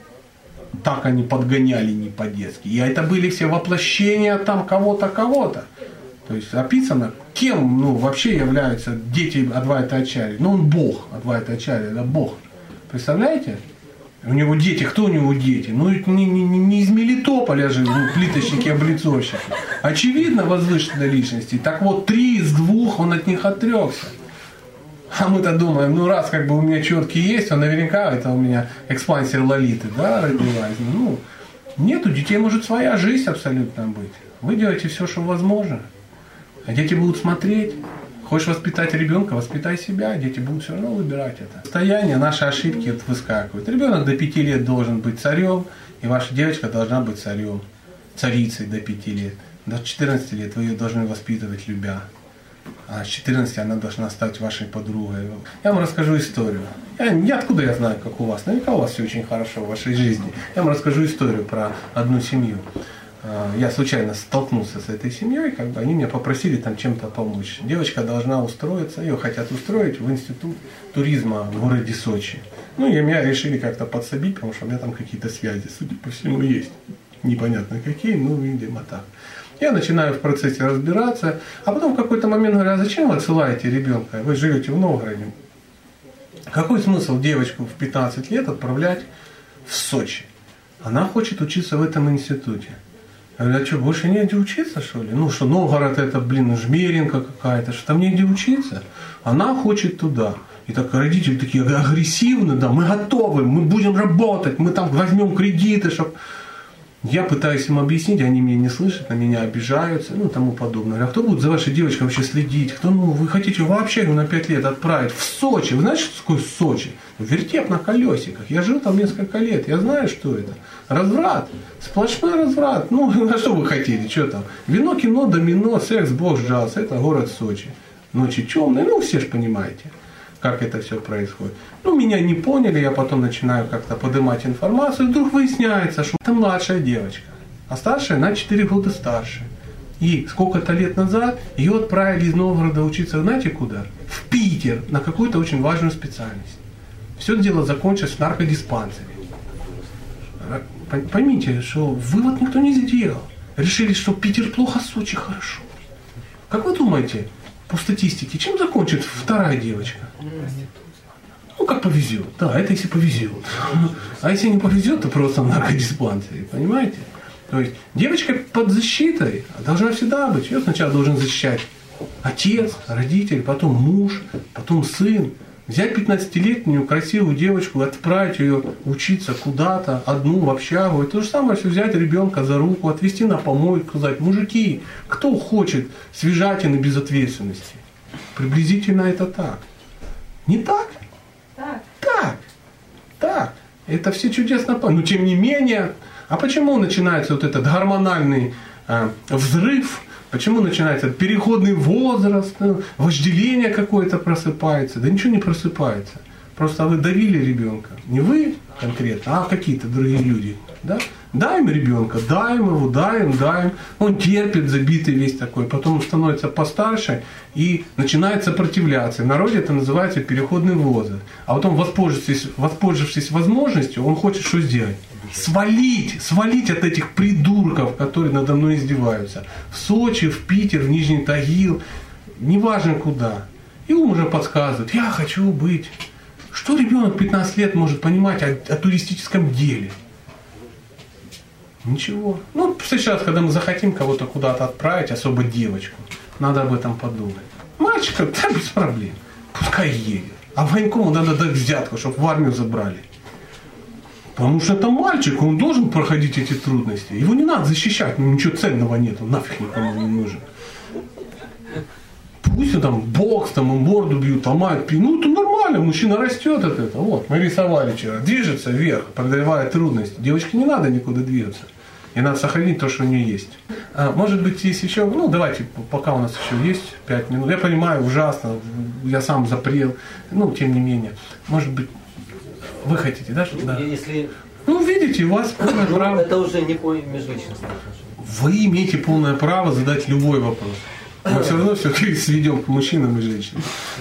Так они подгоняли не по-детски. И это были все воплощения там кого-то, кого-то. То есть описано, кем ну, вообще являются дети Адвайта Ачарьи. Ну он Бог, Адвайта Ачарьи, да, Бог. Представляете? У него дети, кто у него дети? Ну не, не, не из Мелитополя же ну, плиточники, облицовщики. Очевидно возвышенной личности. Так вот, три из двух он от них отрекся. А мы-то думаем, ну раз как бы у меня четкие есть, то наверняка это у меня экспансия Лолиты, да, родилась. Ну, нет, у детей может своя жизнь абсолютно быть. Вы делаете все, что возможно. А дети будут смотреть. Хочешь воспитать ребенка, воспитай себя. Дети будут все равно выбирать это. Состояние, наши ошибки вот выскакивают. Ребенок до пяти лет должен быть царем, и ваша девочка должна быть царем, царицей до пяти лет. До четырнадцати лет вы ее должны воспитывать, любя. А с четырнадцати она должна стать вашей подругой. Я вам расскажу историю. Я, я откуда я знаю, как у вас? Наверняка у вас все очень хорошо в вашей жизни. Я вам расскажу историю про одну семью. Я случайно столкнулся с этой семьей, как бы они меня попросили там чем-то помочь. Девочка должна устроиться, ее хотят устроить в институт туризма в городе Сочи. Ну и меня решили как-то подсобить, потому что у меня там какие-то связи, судя по всему, есть. Непонятно какие, ну, видимо, так. Я начинаю в процессе разбираться, а потом в какой-то момент говорю, а зачем вы отсылаете ребенка? Вы живете в Новгороде. Какой смысл девочку в пятнадцать лет отправлять в Сочи? Она хочет учиться в этом институте. Я говорю, а что, больше негде учиться, что ли? Ну, что Новгород это, блин, жмеринка какая-то, что там негде учиться? Она хочет туда. И так родители такие агрессивные, да, мы готовы, мы будем работать, мы там возьмем кредиты, чтобы... Я пытаюсь им объяснить, они меня не слышат, на меня обижаются, ну, тому подобное. А кто будет за вашей девочкой вообще следить? Кто, ну, вы хотите вообще его на пять лет отправить в Сочи? Вы знаете, что такое Сочи? Вертеп на колесиках. Я жил там несколько лет, я знаю, что это. Разврат. Сплошной разврат. Ну, а что вы хотели? Что там? Вино, кино, домино, секс, бог, джаз. Это город Сочи. Ночи темные. Ну, все же понимаете, как это все происходит. Ну, меня не поняли, я потом начинаю как-то поднимать информацию, и вдруг выясняется, что это младшая девочка, а старшая на четыре года старше. И сколько-то лет назад ее отправили из Новгорода учиться, знаете куда? В Питер, на какую-то очень важную специальность. Все дело закончилось в наркодиспансере. Поймите, что вывод никто не сделал. Решили, что Питер плохо, Сочи хорошо. Как вы думаете, по статистике, чем закончит вторая девочка? Ну, как повезет. Да, это если повезет. А если не повезет, то просто в наркодиспансере, понимаете? То есть девочка под защитой должна всегда быть. Ее сначала должен защищать отец, родитель, потом муж, потом сын. Взять пятнадцатилетнюю красивую девочку, отправить ее учиться куда-то, одну в общагу. И то же самое, если взять ребенка за руку, отвезти на помойку, сказать, мужики, кто хочет свежатины без ответственности? Приблизительно это так. Не так? Так. Так. Так. Это все чудесно. Но тем не менее, а почему начинается вот этот гормональный э, взрыв? Почему начинается переходный возраст, вожделение какое-то просыпается? Да ничего не просыпается. Просто вы давили ребенка. Не вы конкретно, а какие-то другие люди. Да? Даем ребенка, даем его, даем, даем. Он терпит, забитый весь такой. Потом он становится постарше и начинает сопротивляться. В народе это называется переходный возраст. А потом, воспользовавшись, воспользовавшись возможностью, он хочет что сделать? Свалить, свалить от этих придурков, которые надо мной издеваются. В Сочи, в Питер, в Нижний Тагил, неважно куда. И ум уже подсказывает, я хочу быть. Что ребенок пятнадцать лет может понимать о, о туристическом деле? Ничего. Ну, сейчас, когда мы захотим кого-то куда-то отправить, особо девочку, надо об этом подумать. Мальчика, да, без проблем. Пускай едет. А военкому надо дать взятку, чтобы в армию забрали. Потому что это мальчик, он должен проходить эти трудности. Его не надо защищать, ну ничего ценного нет, он нафиг никому не нужен. Пусть он там бокс, там ему морду бьют, ломают, ну это нормально, мужчина растет от этого. Вот, мы рисовали вчера, движется вверх, преодолевая трудности. Девочке не надо никуда двигаться. И надо сохранить то, что у нее есть. А, может быть, есть еще, ну давайте, пока у нас еще есть пять минут. Я понимаю, ужасно, я сам запрел, ну тем не менее. Может быть, вы хотите, да? Что, да. Если... Ну, видите, у вас полное Ну, право. это уже не по межличностным отношениям. Вы имеете полное право задать любой вопрос. Мы все равно все сведем к мужчинам и женщинам.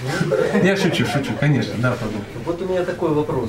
Я шучу, шучу, конечно, да, подумай. Вот у меня такой вопрос.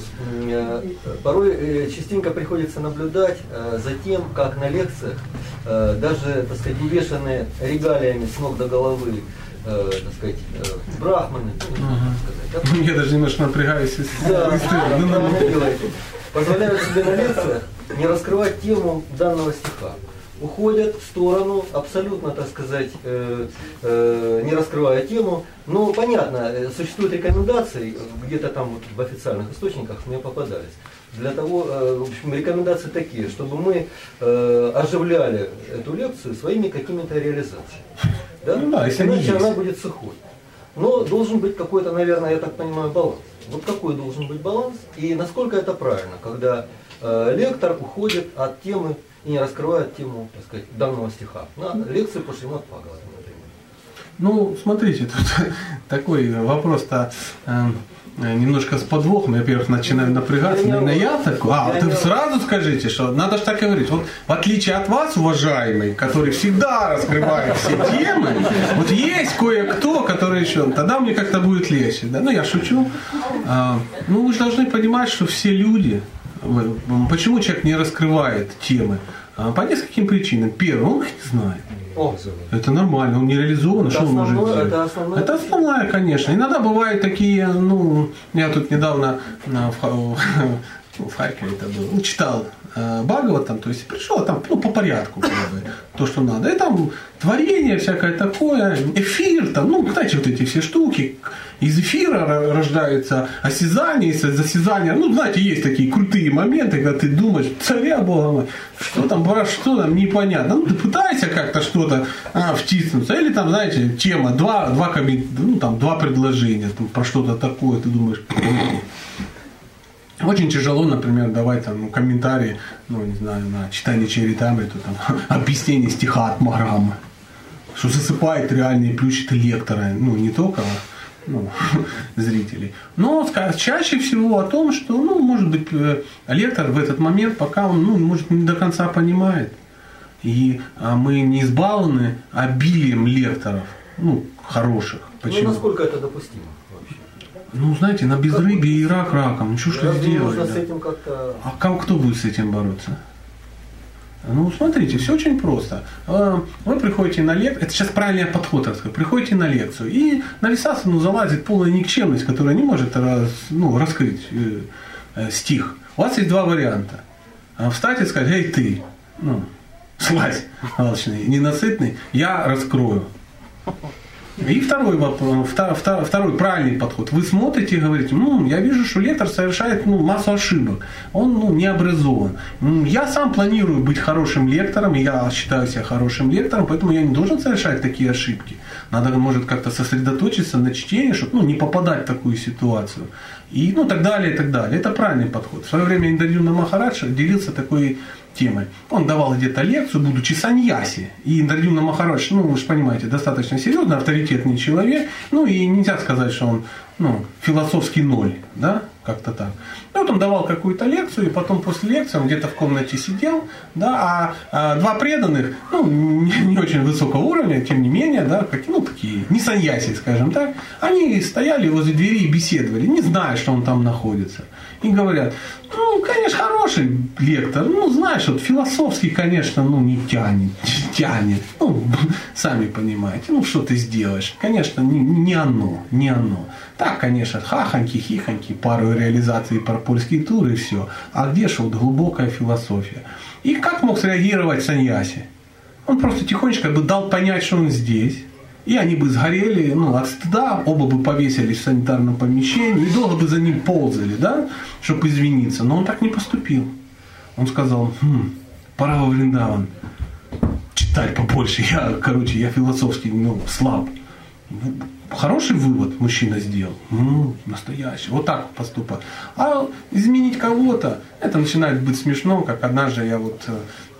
Порой э, частенько приходится наблюдать э, за тем, как на лекциях, э, даже, так сказать, увешанные регалиями с ног до головы, э, так сказать, э, брахманы, ну, так сказать, Я даже немножко напрягаюсь. да, если- да, ну, ну, правильно делаете. Позволяют себе на лекциях не раскрывать тему данного стиха. Уходят в сторону, абсолютно, так сказать, э, э, не раскрывая тему. Но понятно, э, существуют рекомендации, где-то там вот в официальных источниках мне попадались. Для того, э, в общем, рекомендации такие, чтобы мы э, оживляли эту лекцию своими какими-то реализациями. Да? Ну да, если они Иначе есть. она будет сухой. Но должен быть какой-то, наверное, я так понимаю, баланс. Вот какой должен быть баланс и насколько это правильно, когда э, лектор уходит от темы и не раскрывает тему, так сказать, данного стиха. На лекции по Шримад Бхагаватам, например. Ну, смотрите, тут такой вопрос-то э, немножко с подвохом. Я, во-первых, начинаю напрягаться. Я не Наверное, я могу. такой. А, Я ты не сразу скажите, что надо же так говорить. Вот в отличие от вас, уважаемый, который всегда раскрывает все темы, вот есть кое-кто, который еще, тогда мне как-то будет легче. Да? Ну, я шучу. А, ну, вы же должны понимать, что все люди, вы- почему человек не раскрывает темы? А, по нескольким причинам. Первое, он их не знает. О, Это нормально, он не реализован, Это что он может основное, сделать? это основное. Это основная, конечно. Иногда бывают такие, ну, я тут недавно на, в, Ха- в Харькове это был, ну, читал э, Бхагаватам, то есть пришел там, ну, по порядку, как бы, то, что надо. И там творение всякое такое, эфир, там, ну, знаете, вот эти все штуки. Из эфира ро- рождается осязание, из осязания, ну, знаете, есть такие крутые моменты, когда ты думаешь, царя Бога мой, что там, про что там, непонятно. Ну, ты пытаешься как-то что-то а, втиснуться. Или там, знаете, тема, два, два, коммен- ну, там, два предложения там, про что-то такое, ты думаешь. Очень тяжело, например, давать там ну, комментарии, ну, не знаю, на читание Чаритамриты, там, объяснение стиха от Маграммы, что засыпает реальные плющиты лектора, ну, не только ну, зрителей. Но ска- чаще всего о том, что, ну, может быть, э, лектор в этот момент, пока он, ну, может, не до конца понимает, и а, мы не избалованы обилием лекторов, ну, хороших. ну Почему? насколько это допустимо вообще? Ну, знаете, на безрыбье и рак раком, ну, что ж ты Разве сделаешь? можно с да? этим как-то... А как, кто будет с этим бороться? Ну, смотрите, все очень просто. Э, Вы приходите на лекцию, это сейчас правильный подход, так сказать, приходите на лекцию, и на Висасану залазит полная никчемность, которая не может раз, ну, раскрыть э, э, стих. У вас есть два варианта. Э, Встать и сказать, эй, ты, ну, слазь, алчный, ненасытный, я раскрою. И второй, вопрос, втор- втор- второй правильный подход. Вы смотрите и говорите, ну, я вижу, что лектор совершает ну, массу ошибок. Он ну, не образован. М, Я сам планирую быть хорошим лектором, и я считаю себя хорошим лектором, поэтому я не должен совершать такие ошибки. Надо, может, как-то сосредоточиться на чтении, чтобы ну, не попадать в такую ситуацию. И ну, так далее, и так далее. Это правильный подход. В свое время Индрадьюмна Махарадж делился такой темой. Он давал где-то лекцию, будучи саньяси. И Индрадьюмна Махарадж, ну, вы же понимаете, достаточно серьезный, авторитетный человек. Ну, и нельзя сказать, что он ну, философский ноль, да, как-то так. И вот он давал какую-то лекцию, и потом после лекции он где-то в комнате сидел, да, а, а два преданных, ну, не, не очень высокого уровня, тем не менее, да, как, ну, такие, не саньяси, скажем так, они стояли возле двери и беседовали, не зная, что он там находится. И говорят, ну, конечно, хороший лектор, ну, знаешь, вот философский, конечно, ну, не тянет, тянет, ну, сами понимаете, ну, что ты сделаешь, конечно, не, не оно, не оно. Так, конечно, хахоньки, хихоньки, пару реализаций про польский тур и все. А где же вот глубокая философия? И как мог среагировать саньяси? Он просто тихонечко бы дал понять, что он здесь. И они бы сгорели ну, от стыда, оба бы повесились в санитарном помещении и долго бы за ним ползали, да, чтобы извиниться. Но он так не поступил. Он сказал, хм, пора во Вриндаван читать побольше. Я, короче, я философски ну, слаб. Хороший вывод мужчина сделал. Ну, настоящий. Вот так поступать. А изменить кого-то, это начинает быть смешно, как однажды я вот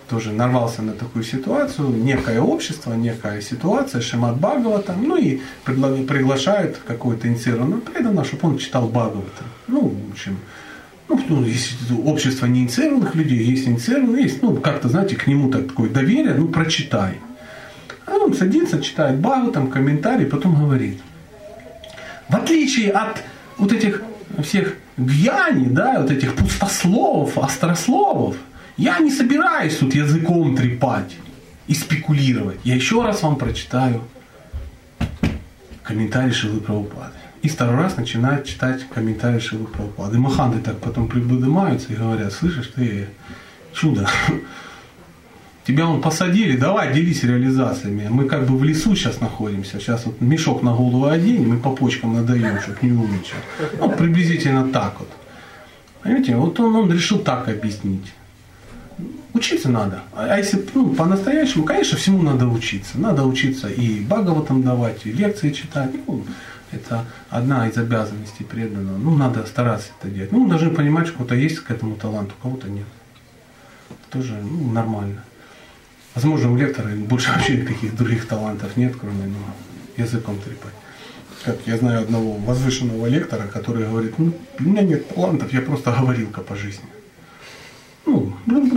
тоже нарвался на такую ситуацию, некое общество, некая ситуация, Шримад Бхагаватам, ну и пригла- приглашают какой-то инициированного преданного, чтобы он читал Бхагаватам. Ну, в общем, ну, ну, есть общество неинициированных людей, есть инициированные, есть, ну, как-то, знаете, к нему так, такое доверие, ну, прочитай. А он садится, читает Бхагаватам, комментарий, потом говорит, в отличие от вот этих всех гьяни, да, вот этих пустословов, острословов, я не собираюсь тут языком трепать и спекулировать. Я еще раз вам прочитаю комментарий Шрилы Прабхупады. И второй раз начинает читать комментарий Шрилы Прабхупады. И маханты так потом приподнимаются и говорят, слышишь, ты чудо, тебя вон посадили, давай делись реализациями. Мы как бы в лесу сейчас находимся, сейчас вот мешок на голову оденем и по почкам надаем, чтобы не умничать. Ну, приблизительно так вот. Понимаете, вот он, он решил так объяснить. Учиться надо. А если ну, по-настоящему, конечно, всему надо учиться. Надо учиться и Бхагаватам давать, и лекции читать. Ну, это одна из обязанностей преданного. Ну, надо стараться это делать. Ну, мы должны понимать, что у кого-то есть к этому талант, у кого-то нет. Это тоже ну, нормально. Возможно, у лектора больше вообще никаких других талантов нет, кроме ну, языком трепать. Как я знаю одного возвышенного лектора, который говорит, ну, у меня нет талантов, я просто говорилка по жизни. Ну,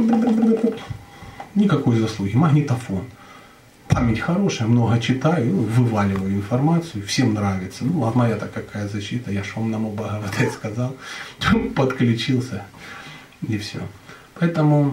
никакой заслуги. Магнитофон. Память хорошая, много читаю, ну, вываливаю информацию, всем нравится. Ну, а моя-то какая защита, я ж вам нам Бхагавате сказал, подключился и все. Поэтому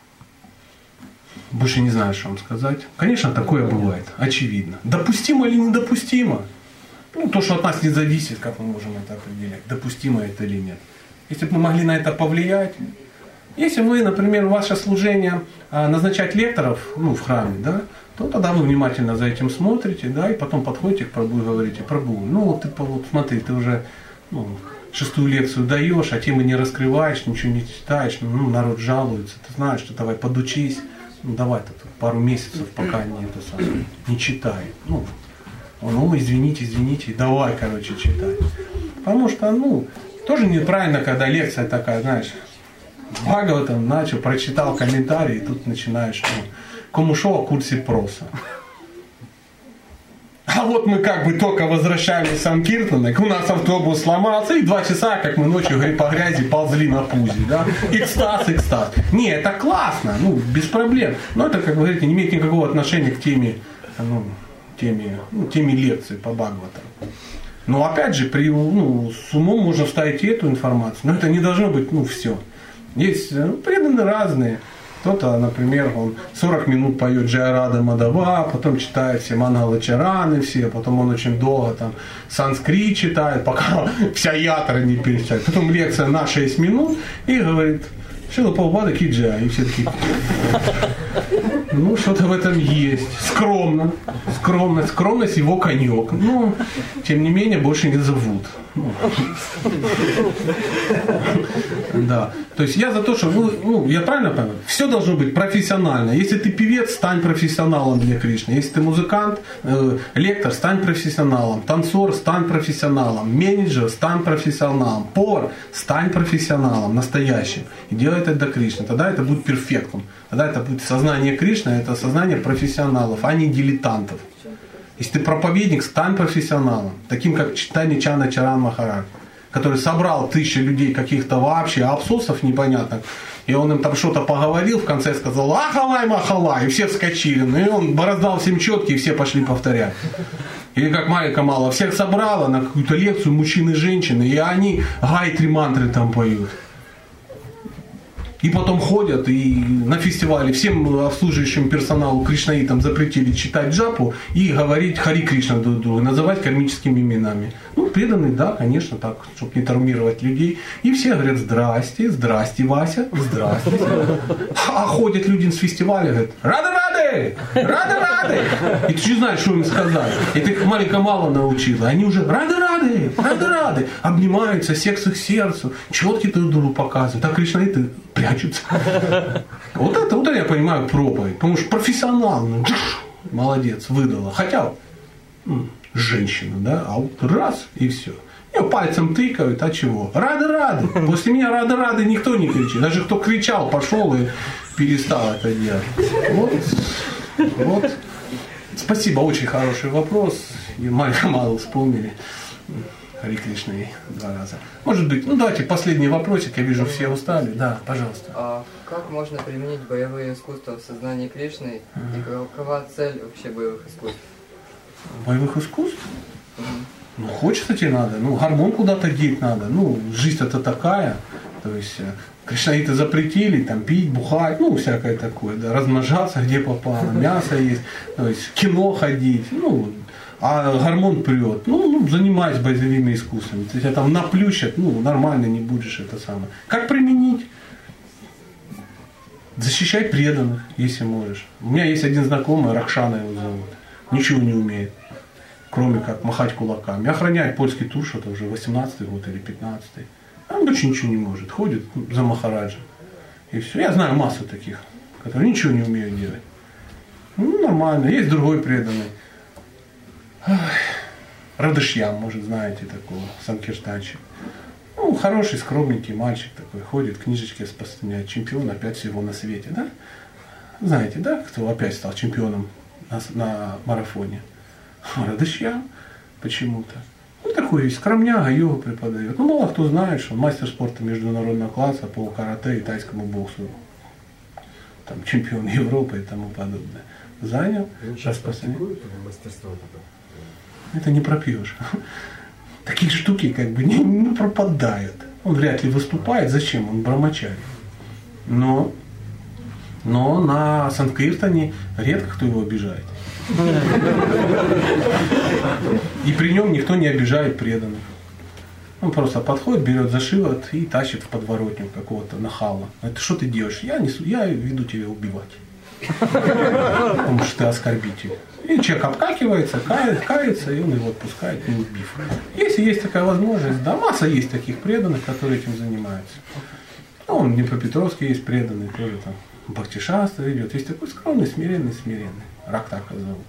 больше не знаю, что вам сказать. Конечно, такое бывает, очевидно. Допустимо или недопустимо? Ну, то, что от нас не зависит, как мы можем это определять, допустимо это или нет. Если бы мы могли на это повлиять, если вы, например, ваше служение а, назначать лекторов ну, в храме, да, то тогда вы внимательно за этим смотрите, да, и потом подходите к Прабху и говорите, Прабху, ну вот ты вот, смотри, ты уже ну, шестую лекцию даешь, а темы не раскрываешь, ничего не читаешь, ну, народ жалуется, ты знаешь, что давай подучись, ну давай тут пару месяцев, пока не, это самое, не читай. Ну, ну, извините, извините, давай, короче, читай. Потому что, ну, тоже неправильно, когда лекция такая, знаешь, Бхагаватам начал, прочитал комментарий, и тут начинаешь, ну, кому шо о курсе проса. А вот мы как бы только возвращались в Санкиртанок, у нас автобус сломался, и два часа, как мы ночью по грязи ползли на пузе, да, экстаз, экстаз. Не, это классно, ну, без проблем, но это, как вы говорите, не имеет никакого отношения к теме, ну, теме, ну, теме лекции по Бхагаватам. Но опять же, при, ну, с умом можно вставить и эту информацию, но это не должно быть, ну, все. Есть ну, преданные разные. Кто-то, например, он сорок минут поет Джая Рада Мадава, потом читает все Мангала Чараны все, потом он очень долго там санскрит читает, пока вся ятра не перечитает. Потом лекция на шесть минут и говорит, Шрила Прабхупада ки джай. И все такие, ну, что-то в этом есть. Скромно. Скромность. Скромность его конек. Но, тем не менее, больше не зовут. Ну. Да. То есть я за то, что, ну, ну, я правильно понимаю, все должно быть профессионально. Если ты певец, стань профессионалом для Кришны. Если ты музыкант, э, лектор, стань профессионалом. Танцор, стань профессионалом. Менеджер, стань профессионалом. Повар, стань профессионалом настоящим. И делай это для Кришны. Тогда это будет перфектом. Тогда это будет сознание Кришны, это сознание профессионалов, а не дилетантов. Если ты проповедник, стань профессионалом. Таким, как Чайтанья Чанда Чаран Махарадж, который собрал тысячи людей каких-то вообще абсосов непонятных. И он им там что-то поговорил, в конце сказал «Ахалай, махалай!» И все вскочили. Ну и он раздал всем четки, и все пошли повторять. Или как Майя Камала, всех собрала на какую-то лекцию мужчин и женщин, и они гайтри мантры там поют. И потом ходят, и на фестивале всем обслуживающим персоналу кришнаитам запретили читать джапу и говорить Хари Кришна друг другу, называть кармическими именами. Ну, преданные, да, конечно, так, чтобы не травмировать людей. И все говорят «Здрасте, здрасте, Вася, здрасте». А ходят люди с фестиваля, говорят «Рады-рады, рады-рады». И ты не знаешь, что им сказать. И ты их маленько мало научила. Они уже «Рады-рады, рады-рады». Обнимаются, секс их сердцу, четки друг другу показывают. А кришнаиты прячутся. Вот это, вот это я понимаю проповедь. Потому что профессионал, ну, молодец, выдала. Хотя м, женщина, да, а вот раз и все. Ее пальцем тыкают, а чего? Рады-рады. После меня рады-рады никто не кричит. Даже кто кричал, пошел и перестал это делать. Вот, вот. Спасибо, очень хороший вопрос. И мало вспомнили. Хари Кришна два раза. Может быть, ну давайте последний вопросик, я вижу, все устали. Да, пожалуйста. А как можно применить боевые искусства в сознании Кришны и какова цель вообще боевых искусств? Боевых искусств? Ну, хочется тебе надо, ну, гормон куда-то деть надо, ну, жизнь это такая, то есть кришнаиты запретили, там, пить, бухать, ну, всякое такое, да, размножаться где попало, мясо есть, то есть кино ходить, ну, а гормон прет, ну, ну занимайся боевыми искусствами, то есть тебя там наплющат, ну, нормально не будешь это самое. Как применить? Защищать преданных, если можешь. У меня есть один знакомый, Ракшана его зовут, ничего не умеет, кроме как махать кулаками. Охраняет польский тур, что-то уже восемнадцатый год или пятнадцатый. А он больше ничего не может, ходит за Махараджем. И все. Я знаю массу таких, которые ничего не умеют делать. Ну, нормально. Есть другой преданный. Радышьям, может, знаете такого, санкиртанчик. Ну, хороший, скромненький мальчик такой, ходит, книжечки распространяет, чемпион опять всего на свете, да? Знаете, да, кто опять стал чемпионом на, на марафоне? Радышьям почему-то. Ну, такой весь скромняга, йогу преподает. Ну, мало кто знает, что он мастер спорта международного класса по карате и тайскому боксу. Там чемпион Европы и тому подобное. Занял. Сейчас практикует мастерство это? Это не пропьешь. Такие штуки как бы не, не пропадают. Он вряд ли выступает. Зачем? Он брамачари. Но, но на Санкиртане редко кто его обижает. И при нем никто не обижает преданных. Он просто подходит, берет за шиворот и тащит в подворотню какого-то нахала. Это что ты делаешь? Я несу, я веду тебя убивать. Потому что ты оскорбитель. И человек обкакивается, кает, кается, и он его отпускает, не убив. Если есть такая возможность, да, масса есть таких преданных, которые этим занимаются. Ну, он в Днепропетровске есть преданный, тоже там Бхактишастра идет. Есть такой скромный, смиренный, смиренный. Рактака зовут.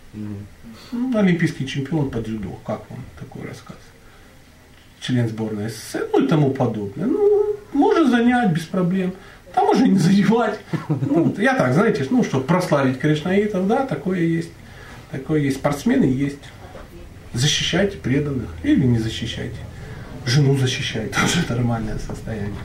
Ну, олимпийский чемпион по дзюдо. Как вам такой рассказ? Член сборной СССР, ну и тому подобное. Ну, можно занять без проблем. Там можно и не задевать. Ну, я так, знаете, ну, чтобы прославить кришнаитов, да, такое есть. Такое есть. Спортсмены есть. Защищайте преданных или не защищайте. Жену защищайте, тоже нормальное состояние.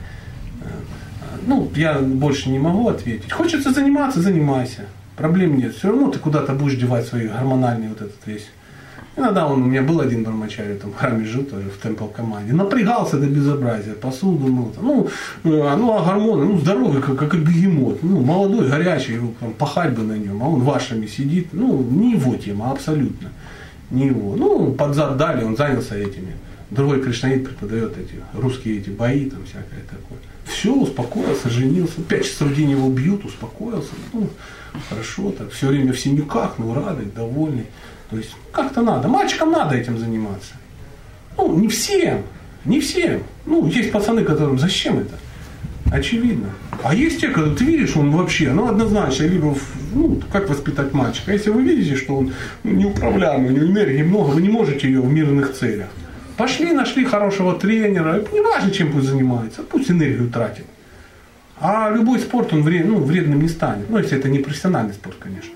Ну, я больше не могу ответить. Хочется заниматься, занимайся. Проблем нет. Все равно ты куда-то будешь девать свои гормональные вот этот весь. Иногда он, у меня был один брамачари, там в храме жил тоже, в темпл-команде. Напрягался до безобразия, посуду мыл. Ну, ну, а гормоны, ну, здоровый, как, как бегемот. Ну, молодой, горячий, его, там, пахать бы на нем, а он вашими сидит. Ну, не его тема, абсолютно. Не его. Ну, под зад дали, он занялся этими. Другой кришнаит преподает эти русские эти бои, там всякое такое. Все, успокоился, женился. Пять часов в день его бьют, успокоился. Ну, хорошо так. Все время в синяках, ну, радый, довольный. То есть как-то надо. Мальчикам надо этим заниматься. Ну, не всем. Не всем. Ну, есть пацаны, которым зачем это? Очевидно. А есть те, когда ты видишь, он вообще, ну, однозначно, либо, ну, как воспитать мальчика. Если вы видите, что он неуправляемый, у него энергии много, вы не можете ее в мирных целях. Пошли, нашли хорошего тренера, не важно, чем пусть занимается, пусть энергию тратит. А любой спорт, он вред, ну, вредным не станет. Ну, если это не профессиональный спорт, конечно.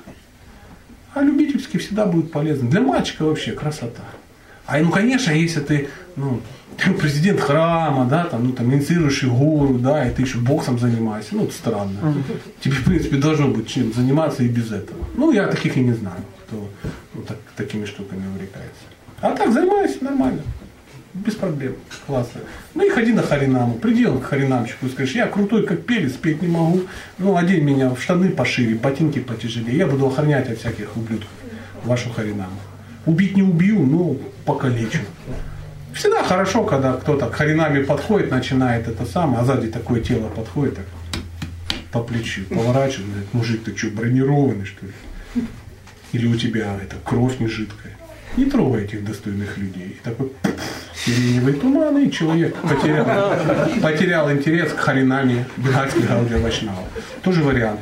А любительский всегда будет полезен. Для мальчика вообще красота. А ну, конечно, если ты, ну, президент храма, да, там, ну, там, инициируешь гуру, да, и ты еще боксом занимаешься, ну, это странно. Тебе, в принципе, должно быть чем заниматься и без этого. Ну, я таких и не знаю, кто, ну, так, такими штуками увлекается. А так занимайся нормально. Без проблем. Классно. Ну и ходи на харинаму. Приди он к харинамщику и скажешь, я крутой как перец, петь не могу. Ну, одень меня в штаны пошире, ботинки потяжелее. Я буду охранять от всяких ублюдков вашу харинаму. Убить не убью, но покалечу. Всегда хорошо, когда кто-то к харинаме подходит, начинает это самое, а сзади такое тело подходит, так по плечу поворачивает, говорит, мужик, ты что, бронированный, что ли? Или у тебя это кровь не жидкая? Не трогай этих достойных людей. И такой сиреневый туман, и человек потерял, потерял интерес к харинаме Бхакти Гаудия Вайшнава. Тоже вариант.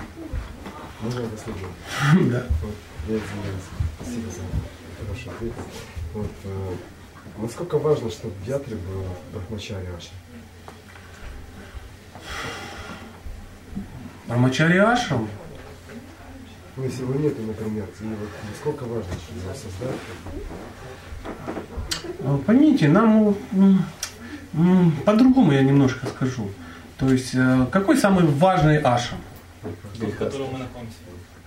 Можно я послушаю? Да. Вот, я извиняюсь. Спасибо за хороший ответ. Вот, э, насколько важно, чтобы в ятре было брахмачарья ваше? Брамачари ашрам. Ну, если его нету, например, и вот насколько важно его создать? Поймите, нам м, по-другому я немножко скажу. То есть, э, какой самый важный ашрам? В котором мы находимся.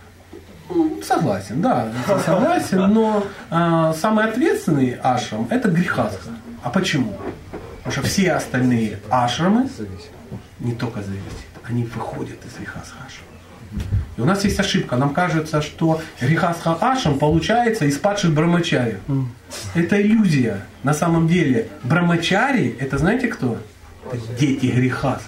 Согласен, да, согласен, но э, самый ответственный ашрам – это грехастха. А почему? Потому что все остальные ашрамы не только зависят, они выходят из грехастха ашрама. И у нас есть ошибка. Нам кажется, что грехастха ашрам получается из падших брамачари. Это иллюзия. На самом деле брамачари – это знаете кто? Это дети грехастха.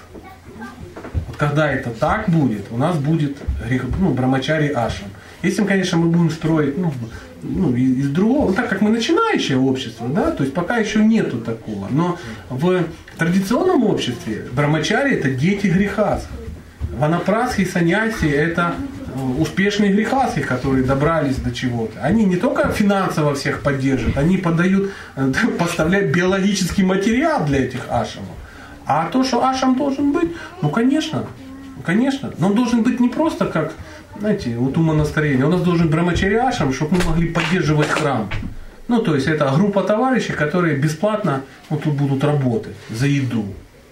Вот когда это так будет, у нас будет ну, брамачари ашрам. Если, конечно, мы будем строить ну, ну, из другого, ну, так как мы начинающее общество, да, то есть пока еще нету такого. Но в традиционном обществе брамачари – это дети грехастха. Ванапрасхи, саньяси – это успешные грехастхи, которые добрались до чего-то. Они не только финансово всех поддерживают, они подают, поставляют биологический материал для этих ашрамов. А то, что ашрам должен быть, ну конечно, конечно, но он должен быть не просто как, знаете, вот умонастроение, у нас должен брамачари ашрам, чтобы мы могли поддерживать храм. Ну, то есть это группа товарищей, которые бесплатно ну, тут будут работать за еду.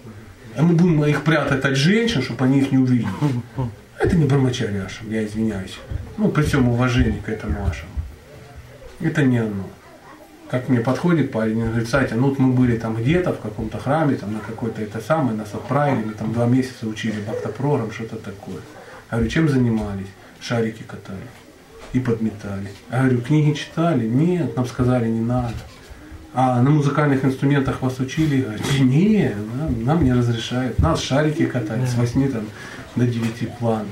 А мы будем их прятать от женщин, чтобы они их не увидели. Это не брамачари ашрам, я извиняюсь. Ну, при всем уважении к этому ашраму. Это не оно. Как мне подходит парень, он говорит: Сатя, ну вот мы были там где-то в каком-то храме, там на какой-то это самое, нас отправили, мы там два месяца учили бхакта-программ, что-то такое. Я говорю, чем занимались? Шарики катали и подметали. Я говорю, книги читали? Нет, нам сказали, не надо. А на музыкальных инструментах вас учили? Говорю, нет, нам, нам не разрешают. Нас шарики катать с восьми там, до девяти план.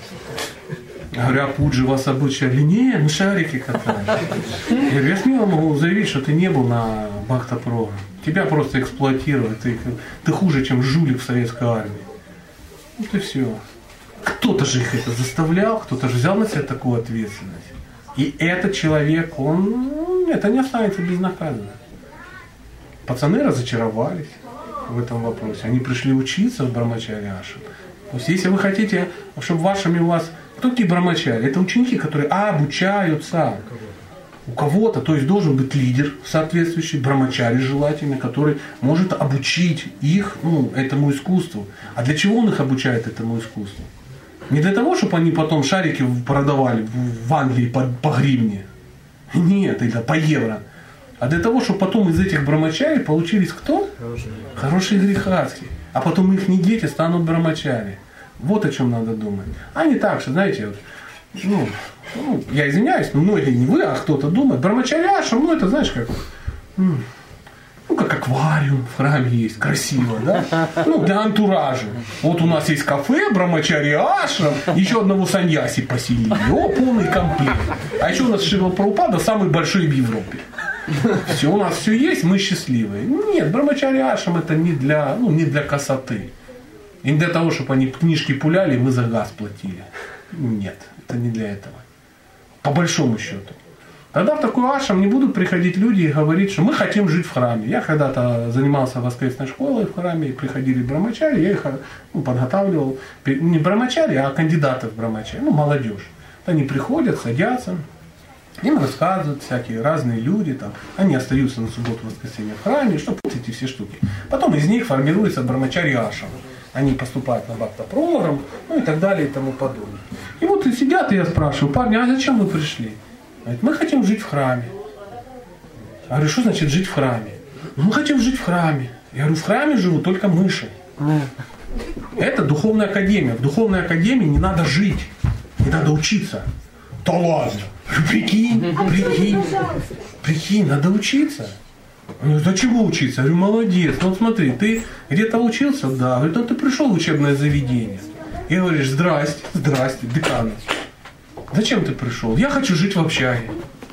Я говорю, а пуджи вас обучали? Нет, мы шарики катали. Я говорю, я смело могу заявить, что ты не был на бхакта-программ. Тебя просто эксплуатируют. Ты, ты хуже, чем жулик в советской армии. Вот и все. Кто-то же их это заставлял, кто-то же взял на себя такую ответственность. И этот человек, он, это не останется безнаказанным. Пацаны разочаровались в этом вопросе. Они пришли учиться в брамачари ашрам. То есть, если вы хотите, чтобы вашими у вас... Кто такие брамачари? Это ученики, которые обучаются. У кого-то, то есть должен быть лидер соответствующий, брамачари желательно, который может обучить их ну, этому искусству. А для чего он их обучает этому искусству? Не для того, чтобы они потом шарики продавали в Англии по, по гривне. Нет, или по евро. А для того, чтобы потом из этих брамачари получились кто? Хорошие, Хорошие грехастхи. А потом их дети станут брамачари. Вот о чем надо думать. А не так, что, знаете, вот, ну, ну, я извиняюсь, но многие не вы, а кто-то думает, брамачари ашрам, ну это знаешь как, ну как аквариум в храме есть, красиво, да? Ну для антуража. Вот у нас есть кафе, брамачари ашрам, еще одного саньяси поселили, о, полный комплект. А еще у нас Шрила Прабхупада самый большой в Европе. Все, у нас все есть, мы счастливые. Нет, брамачари ашрам это не для, ну, не для красоты. И не для того, чтобы они книжки пуляли, мы за газ платили. Нет, это не для этого. По большому счету. Тогда в такой ашрам не будут приходить люди и говорить, что мы хотим жить в храме. Я когда-то занимался воскресной школой в храме, приходили брамачари, я их ну, подготавливал. Не брамачари, а кандидатов в брамачари, ну молодежь. Они приходят, садятся, им рассказывают всякие разные люди, там, они остаются на субботу-воскресенье в храме, чтобы эти все штуки. Потом из них формируется брамачари ашрам. Они поступают на бхакта-программ, ну и так далее и тому подобное. И вот и сидят, и я спрашиваю, парни, а зачем вы пришли? Говорят, мы хотим жить в храме. Я говорю, что значит жить в храме? Ну, мы хотим жить в храме. Я говорю, в храме живут только мыши. Это духовная академия. В духовной академии не надо жить, не надо учиться. Да ладно. Прикинь, прикинь, прикинь, надо учиться. Ну, зачем учиться? Я говорю, молодец. Ну, вот смотри, ты где-то учился? Да. Говорит, ну, ты пришел в учебное заведение. И говоришь, здрасте, здрасте, декан. Зачем ты пришел? Я хочу жить в общаге.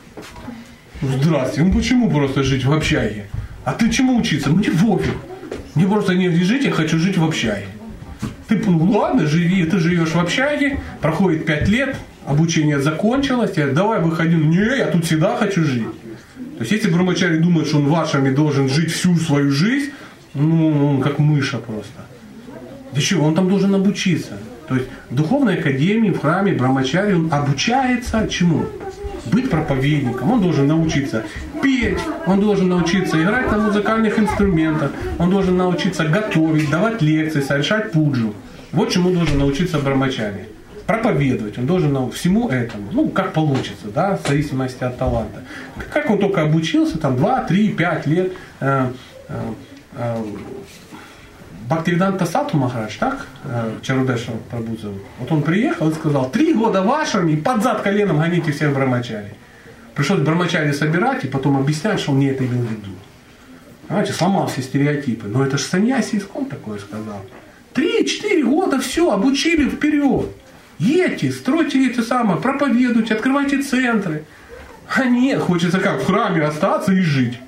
Здрасте. Ну, почему просто жить в общаге? А ты чему учиться? Мне пофиг. Мне просто не жить, я хочу жить в общаге. Ты, ну, ладно, живи, ты живешь в общаге, проходит пять лет, обучение закончилось, я, давай выходи. Не, я тут всегда хочу жить. То есть, если брамачари думает, что он вашими должен жить всю свою жизнь, ну, он как мыша просто. Да чего, он там должен обучиться. То есть в духовной академии, в храме Брахмачари он обучается чему? Быть проповедником. Он должен научиться петь, он должен научиться играть на музыкальных инструментах, он должен научиться готовить, давать лекции, совершать пуджу. Вот чему должен научиться Брахмачари. Проповедовать, он должен научиться всему этому. Ну, как получится, да, в зависимости от таланта. Как он только обучился, там два, три, пять лет. Э, э, э, Бхактивиданта Сату Махарадж, так? Чарудеша Прабху зовут. Вот он приехал и сказал, три года в ашраме и под зад коленом гоните всех Брахмачари. Пришлось Брахмачари собирать и потом объяснять, что он не это имел в виду. Понимаете, сломал все стереотипы. Но это же саньяси искон такое сказал. Три-четыре года, все, обучили вперед. Едьте, стройте эти самые, проповедуйте, открывайте центры. А нет, хочется как в храме остаться и жить.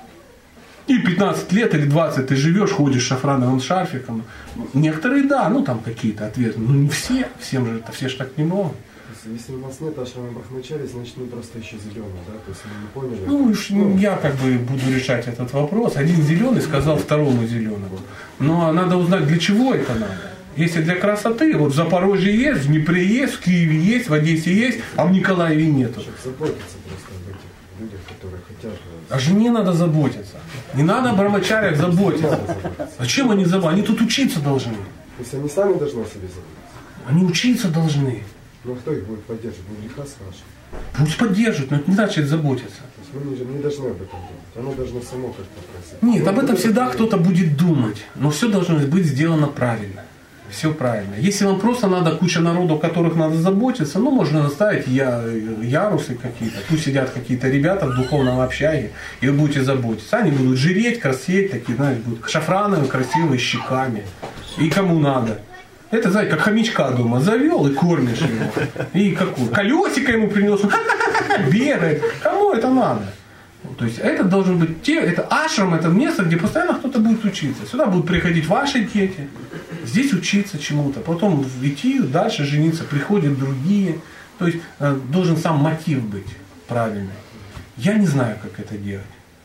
И пятнадцать лет или двадцать ты живешь, ходишь с шафрановым шарфиком. Некоторые да, ну там какие-то ответы, но не все, всем же это, все же так не могут. Если у нас нет ашрама Брахмачари, значит мы просто еще зеленые, да? То есть мы не поняли. Ну, уж ну, я как бы буду решать этот вопрос. Один зеленый сказал второму зеленому. Но надо узнать, для чего это надо. Если для красоты, вот в Запорожье есть, в Днепре есть, в Киеве есть, в Одессе есть, а в Николаеве нету. Заботиться просто об этих людях, которые хотят. О жене надо заботиться. Не надо о Брахмачарях заботиться. Зачем они заботятся? Они тут учиться должны. То есть они сами должны о себе заботиться. Они учиться должны. Ну а кто их будет поддерживать? Ну греха страшно. Пусть поддерживают, но это не значит заботиться. То есть мы не, не должны об этом думать. Оно должно само как-то просить. Нет, ну, об этом всегда кто-то будет думать. Но все должно быть сделано правильно. Все правильно. Если вам просто надо куча народу, о которых надо заботиться, ну, можно наставить я, ярусы какие-то. Пусть сидят какие-то ребята в духовном общаге, и вы будете заботиться. Они будут жиреть, красеть, такие, знаешь, будут шафрановые, красивые, щеками. И кому надо. Это, знаете, как хомячка дома завел и кормишь его. И какую? Колесико ему принес, бегает. Кому это надо? То есть это должен быть те, это ашрам, это место, где постоянно кто-то будет учиться. Сюда будут приходить ваши дети, здесь учиться чему-то, потом идти дальше жениться, приходят другие. То есть э, должен сам мотив быть правильный. Я не знаю, как это делать.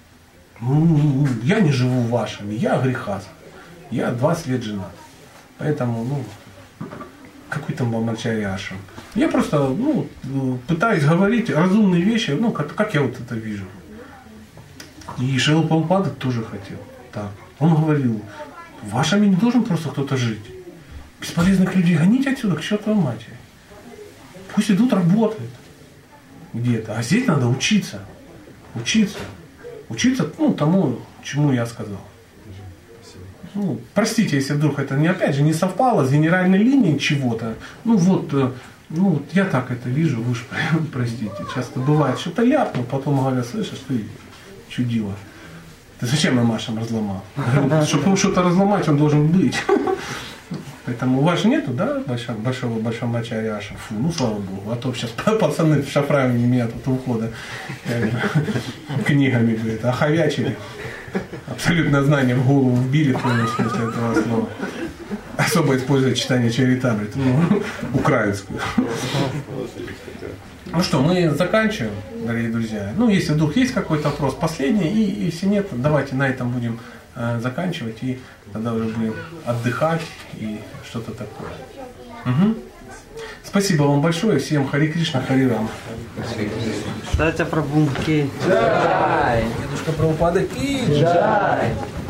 Я не живу в ашраме, я грехас. Я двадцать лет женат. Поэтому, ну, какой там Брахмачари ашрам. Я просто, ну, пытаюсь говорить разумные вещи, ну, как, как я вот это вижу. И Шрила Прабхупада тоже хотел. Так. Он говорил, в ашраме не должен просто кто-то жить. Бесполезных людей гоните отсюда к чертовой матери. Пусть идут работать где-то. А здесь надо учиться. Учиться. Учиться, ну, тому, чему я сказал. Ну, простите, если вдруг это не, опять же, не совпало с генеральной линией чего-то. Ну вот, ну, я так это вижу, вы уж простите. Часто бывает, что-то ляпну, потом говорят, слышишь, ты чудила. Ты зачем нам ашрам разломал? Чтобы что-то разломать, он должен быть. Поэтому у вас нету, да, большого, большого, большого Брахмачари ашрама? Фу, ну слава богу. А то сейчас пацаны в шафраме меня тут у входа книгами, говорят, оховячили. Абсолютное знание в голову вбили, в полном смысле этого слова. Особо используя читание Чаритамриты, ну, украинскую. Ну что, мы заканчиваем, дорогие друзья. Ну, если вдруг есть какой-то вопрос последний, и если нет, давайте на этом будем э, заканчивать, и тогда уже будем отдыхать и что-то такое. Угу. Спасибо вам большое, всем Хари Кришна, Хари Рама. Дайте Прабху Ки. Джай. Дедушка Прабхупада Ки. Джай.